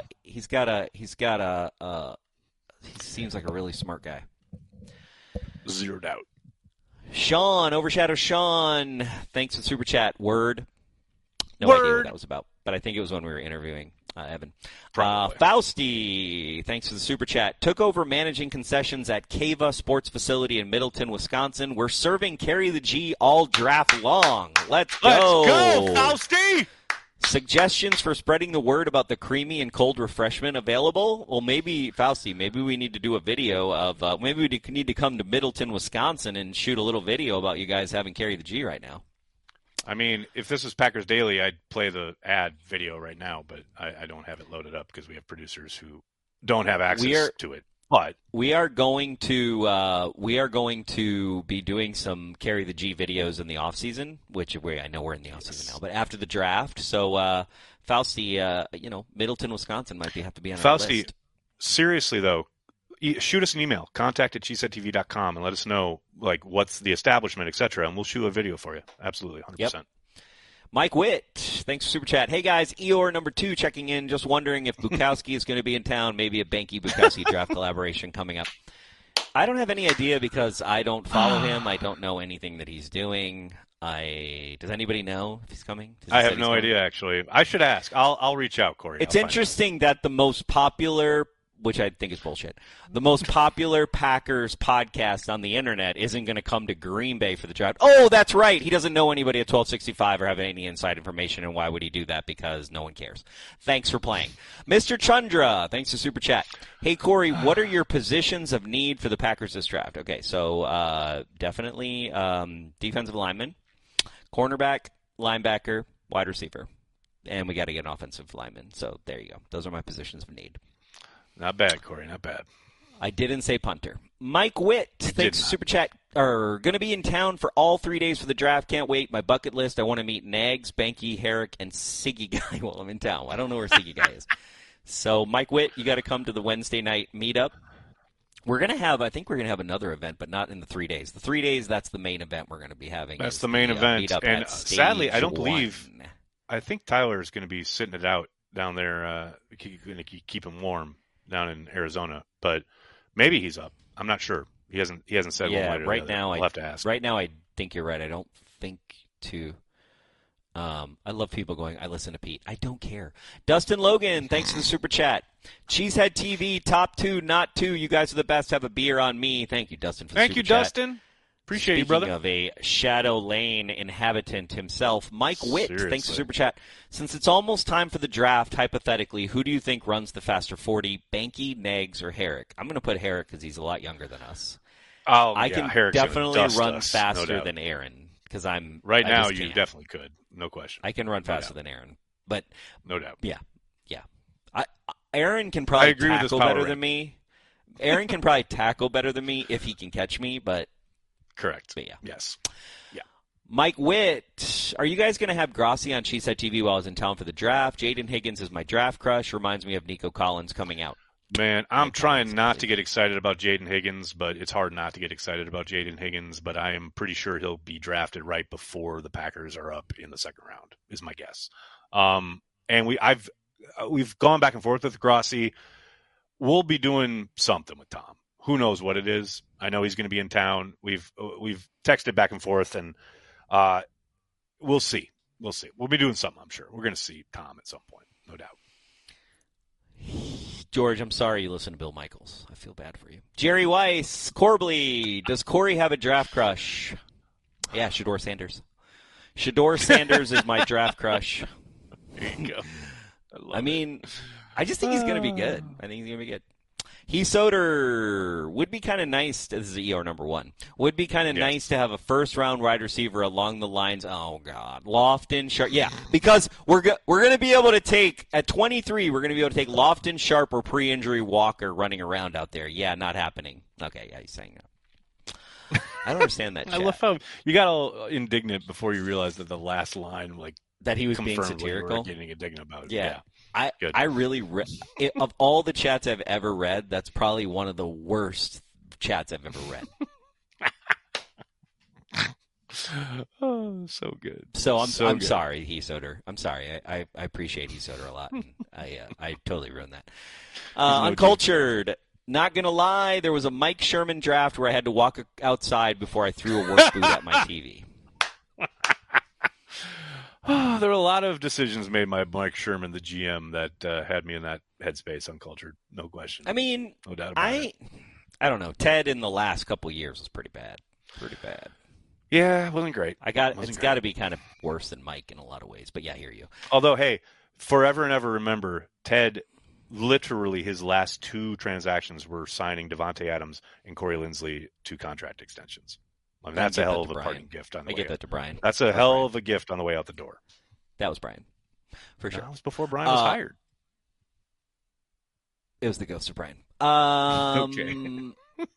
like a really smart guy. Zero doubt. Sean, Overshadow Sean. Thanks for the super chat. Word. No idea what that was about, but I think it was when we were interviewing Evan. Fausti, thanks for the super chat. Took over managing concessions at Cava Sports Facility in Middleton, Wisconsin. We're serving Carry the G all draft long. Let's go. Let's go, Fausti! Suggestions for spreading the word about the creamy and cold refreshment available? Well, maybe, Fausti, maybe we need to do a video of, maybe we need to come to Middleton, Wisconsin and shoot a little video about you guys having Carry the G right now. I mean, if this was Packers Daily, I'd play the ad video right now, but I don't have it loaded up because we have producers who don't have access to it. But we are going to be doing some Carry the G videos in the off season, which I know we're in the off season now, but after the draft. So Fausti, Middleton, Wisconsin might have to be on our list. Fausti, seriously though, shoot us an email, contact@cheeseheadtv.com, and let us know like what's the establishment, etc., and we'll shoot a video for you. Absolutely, 100%. Yep. Mike Witt, thanks for super chat. Hey guys, Eeyore number 2 checking in. Just wondering if Bukowski is going to be in town. Maybe a Banky Bukowski draft collaboration coming up. I don't have any idea because I don't follow him. I don't know anything that he's doing. Does anybody know if he's coming? I have no idea, actually. I should ask. I'll reach out, Corey. It's interesting that the most popular, which I think is bullshit, the most popular Packers podcast on the internet isn't going to come to Green Bay for the draft. Oh, that's right. He doesn't know anybody at 1265 or have any inside information, and why would he do that? Because no one cares. Thanks for playing. Mr. Chundra, thanks for Super Chat. Hey, Corey, what are your positions of need for the Packers this draft? Okay, so definitely defensive lineman, cornerback, linebacker, wide receiver. And we got to get an offensive lineman. So there you go. Those are my positions of need. Not bad, Corey. Not bad. I didn't say punter. Mike Witt, thanks for Super Chat. Going to be in town for all 3 days for the draft. Can't wait. My bucket list, I want to meet Nags, Banky, Herrick, and Siggy Guy while I'm in town. I don't know where Siggy Guy is. So, Mike Witt, you got to come to the Wednesday night meetup. I think we're going to have another event, but not in the 3 days. The 3 days, that's the main event we're going to be having. That's the main event. And sadly, I don't believe, I think Tyler is going to be sitting it out down there, going to keep him warm down in Arizona. But maybe he's up. I'm not sure. He hasn't said one way or right the other. Now I'll have to ask. Right now, I think you're right. I don't think to. I love people going, I listen to Pete. I don't care. Dustin Logan, thanks for the Super Chat. Cheesehead TV, top 2, not 2. You guys are the best. Have a beer on me. Thank you, Dustin, for the Super Chat. Thank you, Dustin. Appreciate you, brother. Speaking of a Shadow Lane inhabitant himself, Mike Witt, Seriously. thanks for Super Chat. Since it's almost time for the draft, hypothetically, who do you think runs the faster 40, Banky, Nags, or Herrick? I'm going to put Herrick because he's a lot younger than us. I can Herrick's definitely run us, faster no than Aaron. Because I'm right now, you definitely could, no question. I can run faster than Aaron, but no doubt. Yeah. Aaron can probably tackle better than me. Aaron can probably tackle better than me if he can catch me, but correct. But yeah, yes, yeah. Mike Witt, are you guys going to have Grossi on Cheesehead TV while I was in town for the draft? Jaden Higgins is my draft crush. Reminds me of Nico Collins coming out. Man, I'm trying not to get excited about Jaden Higgins, but it's hard not to get excited about Jaden Higgins. But I am pretty sure he'll be drafted right before the Packers are up in the second round, is my guess. And we've gone back and forth with Grossi. We'll be doing something with Tom. Who knows what it is? I know he's going to be in town. We've texted back and forth, and we'll see. We'll see. We'll be doing something, I'm sure. We're going to see Tom at some point, no doubt. George, I'm sorry you listen to Bill Michaels. I feel bad for you. Jerry Weiss, Corbly, does Corey have a draft crush? Yeah, Shador Sanders. Shador Sanders is my draft crush. There you go. I mean, I just think he's going to be good. I think he's going to be good. He Soder would be kind of nice. This is ER number 1. Would be kind of nice to have a first-round wide receiver along the lines. Oh God, Lofton, Sharp. Yeah, because we're going to be able to take at 23. We're going to be able to take Lofton, Sharp, or pre-injury Walker running around out there. Yeah, not happening. Okay, yeah, he's saying that. I don't understand that. I love how you got all indignant before you realized that the last line, like that he was being satirical. Getting indignant about it. Yeah. I really of all the chats I've ever read, that's probably one of the worst chats I've ever read. Oh, so good. So I'm sorry, He Soder. I'm sorry. I appreciate He Soder a lot. I totally ruined that. Uncultured. Not gonna lie, there was a Mike Sherman draft where I had to walk outside before I threw a work boot at my TV. There were a lot of decisions made by Mike Sherman, the GM, that had me in that headspace, uncultured. No question. I mean, no doubt about it. I don't know. Ted in the last couple of years was pretty bad. Pretty bad. Yeah, it wasn't great. It's got to be kind of worse than Mike in a lot of ways. But yeah, I hear you. Although, hey, forever and ever remember, Ted, literally his last 2 transactions were signing Devontae Adams and Corey Linsley to contract extensions. I mean, that's a hell of a parting gift on the way out. I get that to Brian. That's a hell of a gift on the way out the door. That was Brian. For sure. That was before Brian was hired. It was the ghost of Brian. Okay.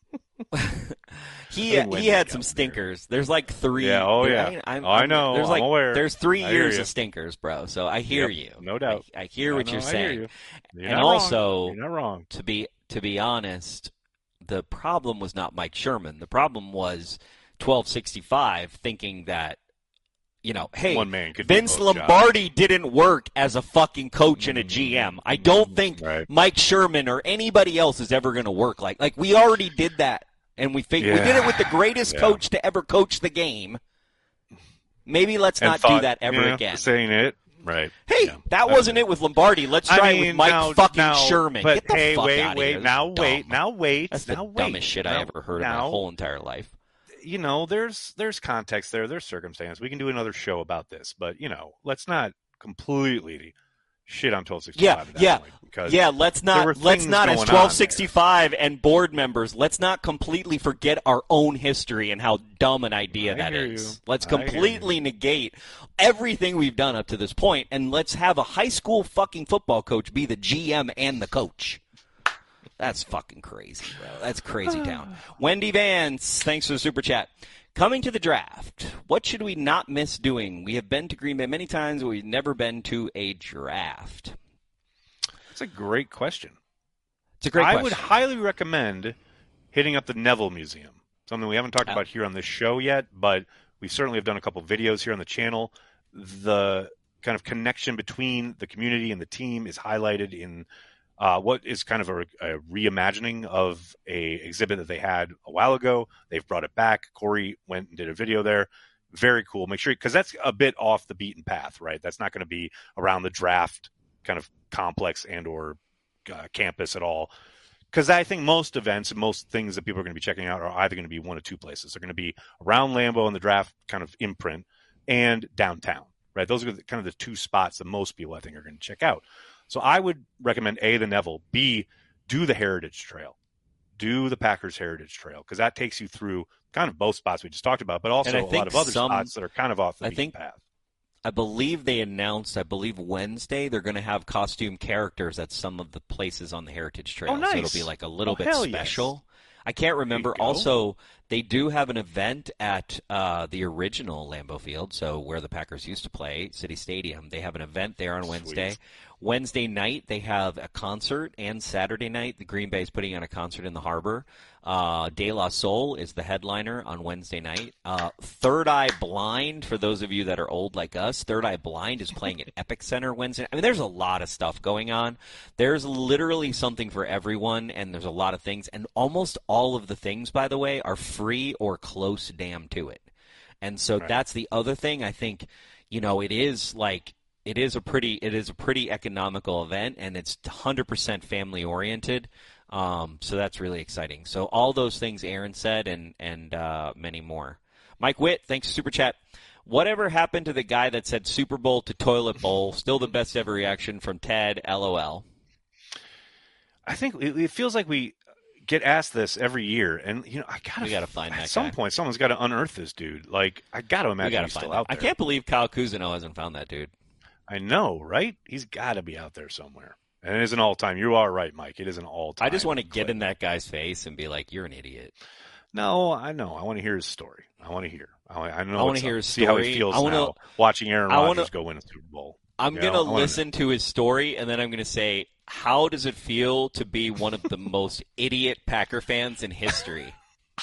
He had some stinkers. There's like 3. Yeah, yeah. I know. There's I'm aware. There's 3 years of stinkers, bro. So I hear you. No doubt. I hear what you're saying. You're not wrong. To be honest, the problem was not Mike Sherman. The problem was 1265 thinking that, hey, one man could Vince Lombardi didn't work as a fucking coach and a GM. I don't think Mike Sherman or anybody else is ever going to work like we already did that, and we did it with the greatest coach to ever coach the game. Maybe let's not do that ever again. Saying it. Right. Hey, that wasn't it with Lombardi. Let's try it with Mike Sherman. But Get the hey, fuck wait, out wait, of here. now wait. That's the dumbest shit I ever heard in my whole entire life. You know, there's context there. There's circumstance. We can do another show about this, but let's not completely shit on 1265. Let's not as 1265 and board members. Let's not completely forget our own history and how dumb an idea that is. Let's completely negate everything we've done up to this point, and let's have a high school fucking football coach be the GM and the coach. That's fucking crazy, bro. That's crazy town. Wendy Vance, thanks for the super chat. Coming to the draft, what should we not miss doing? We have been to Green Bay many times, but we've never been to a draft. That's a great question. It's a great question. I would highly recommend hitting up the Neville Museum, something we haven't talked about here on this show yet, but we certainly have done a couple videos here on the channel. The kind of connection between the community and the team is highlighted in what is kind of a reimagining of a exhibit that they had a while ago. They've brought it back. Corey went and did a video there. Very cool. Make sure, because that's a bit off the beaten path, right? That's not going to be around the draft kind of complex and or campus at all. Because I think most events and most things that people are going to be checking out are either going to be one of two places. They're going to be around Lambeau and the draft kind of imprint and downtown, right? Those are kind of the two spots that most people I think are going to check out. So I would recommend A, the Neville, B, do the Heritage Trail. Do the Packers Heritage Trail, because that takes you through kind of both spots we just talked about, but also a lot of other spots that are kind of off the beaten path. I believe they announced, Wednesday, they're going to have costume characters at some of the places on the Heritage Trail. Oh, nice. So it'll be like a little bit special. Yes. I can't remember. Also, they do have an event at the original Lambeau Field, so where the Packers used to play, City Stadium. They have an event there on Wednesday. Sweet. Wednesday night, they have a concert, and Saturday night, the Green Bay is putting on a concert in the harbor. De La Soul is the headliner on Wednesday night. Third Eye Blind, for those of you that are old like us, Third Eye Blind is playing at Epic Center Wednesday. I mean, there's a lot of stuff going on. There's literally something for everyone, and there's a lot of things. And almost all of the things, by the way, are free or close damn to it. And so that's the other thing. I think, it is a pretty economical event, and it's 100% family oriented. So that's really exciting. So all those things Aaron said and many more. Mike Witt, thanks for super chat. Whatever happened to the guy that said Super Bowl to toilet bowl? Still the best ever reaction from Ted. LOL. I think it feels like we get asked this every year, and we gotta find that guy. At some point, someone's got to unearth this dude. Like, I got to imagine he's still out there. I can't believe Kyle Cousineau hasn't found that dude. I know, right? He's got to be out there somewhere. And it is an all-time. You are right, Mike. It is an all-time. I just want to get in that guy's face and be like, "You're an idiot." No, I know. I want to hear his story. I want to hear. I want to hear his story. See story. how he feels now watching Aaron Rodgers go win a Super Bowl. I'm going to listen to his story, and then I'm going to say, how does it feel to be one of the most idiot Packer fans in history?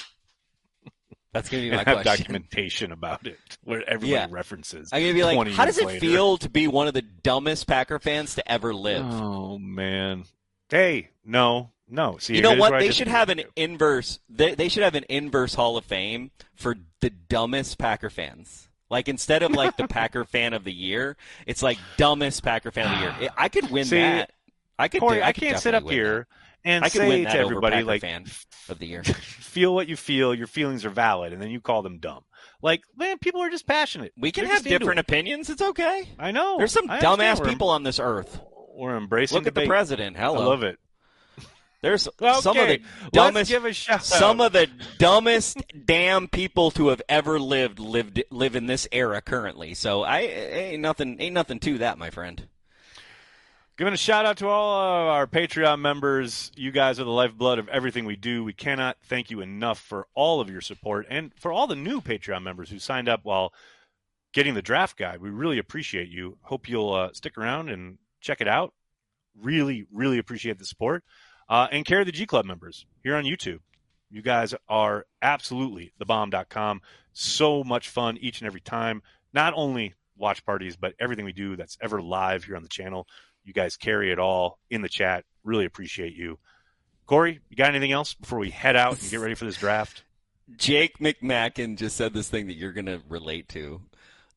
That's going to be my question. Have documentation about it where everybody references. I'm going to be like, how does it feel to be one of the dumbest Packer fans to ever live? Oh, man. Hey, no. See, you know what? They should have an inverse. They should have an inverse Hall of Fame for the dumbest Packer fans. Like, instead of like the Packer fan of the year, it's like dumbest Packer fan of the year. I could win that. Corey, I can't sit up here and say to everybody like, fan of the year. Feel what you feel. Your feelings are valid, and then you call them dumb. Like, man, people are just passionate. We can have different opinions. It's okay. I know. There's some dumbass people on this earth. We're embracing. Look at the president. Hello. I love it. There's some of the dumbest. Let's give a shout some of the dumbest damn people to have ever live in this era currently. So ain't nothing to that, my friend. Giving a shout out to all of our Patreon members. You guys are the lifeblood of everything we do. We cannot thank you enough for all of your support, and for all the new Patreon members who signed up while getting the draft guide. We really appreciate you. Hope you'll stick around and check it out. Really, really appreciate the support. And Carry the G Club members here on YouTube. You guys are absolutely thebomb.com. So much fun each and every time. Not only watch parties, but everything we do that's ever live here on the channel. You guys carry it all in the chat. Really appreciate you. Corey, you got anything else before we head out and get ready for this draft? Jake McMacken just said this thing that you're going to relate to.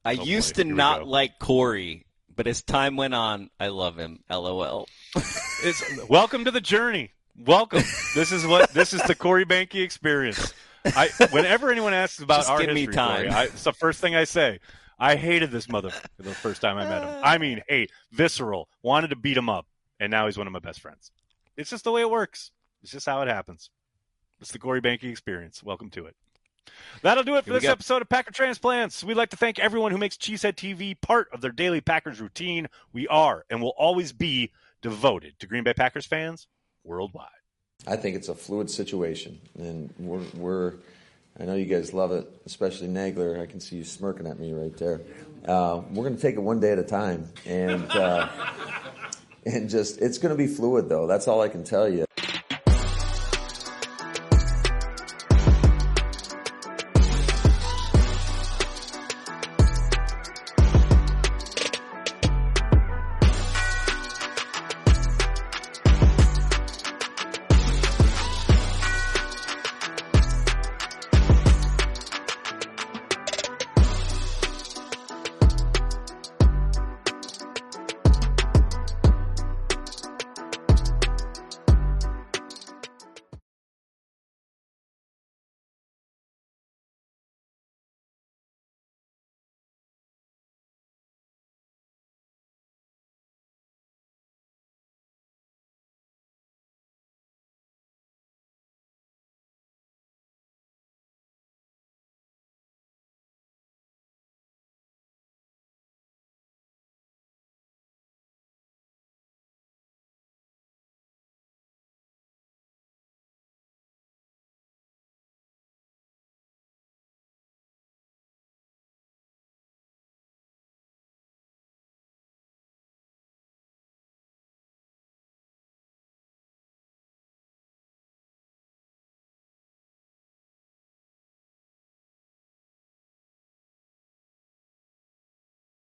I used to not like Corey, but as time went on, I love him. LOL. Welcome to the journey. Welcome. This is the Corey Behnke experience. Whenever anyone asks about Just our give me history, time. Corey, it's the first thing I say. I hated this motherfucker the first time I met him. I mean, visceral. Wanted to beat him up, and now he's one of my best friends. It's just the way it works. It's just how it happens. It's the Corey Behnke experience. Welcome to it. That'll do it for this episode of Packer Transplants. We'd like to thank everyone who makes Cheesehead TV part of their daily Packers routine. We are and will always be devoted to Green Bay Packers fans worldwide. I think it's a fluid situation, and I know you guys love it, especially Nagler. I can see you smirking at me right there. We're going to take it one day at a time, and it's going to be fluid, though. That's all I can tell you.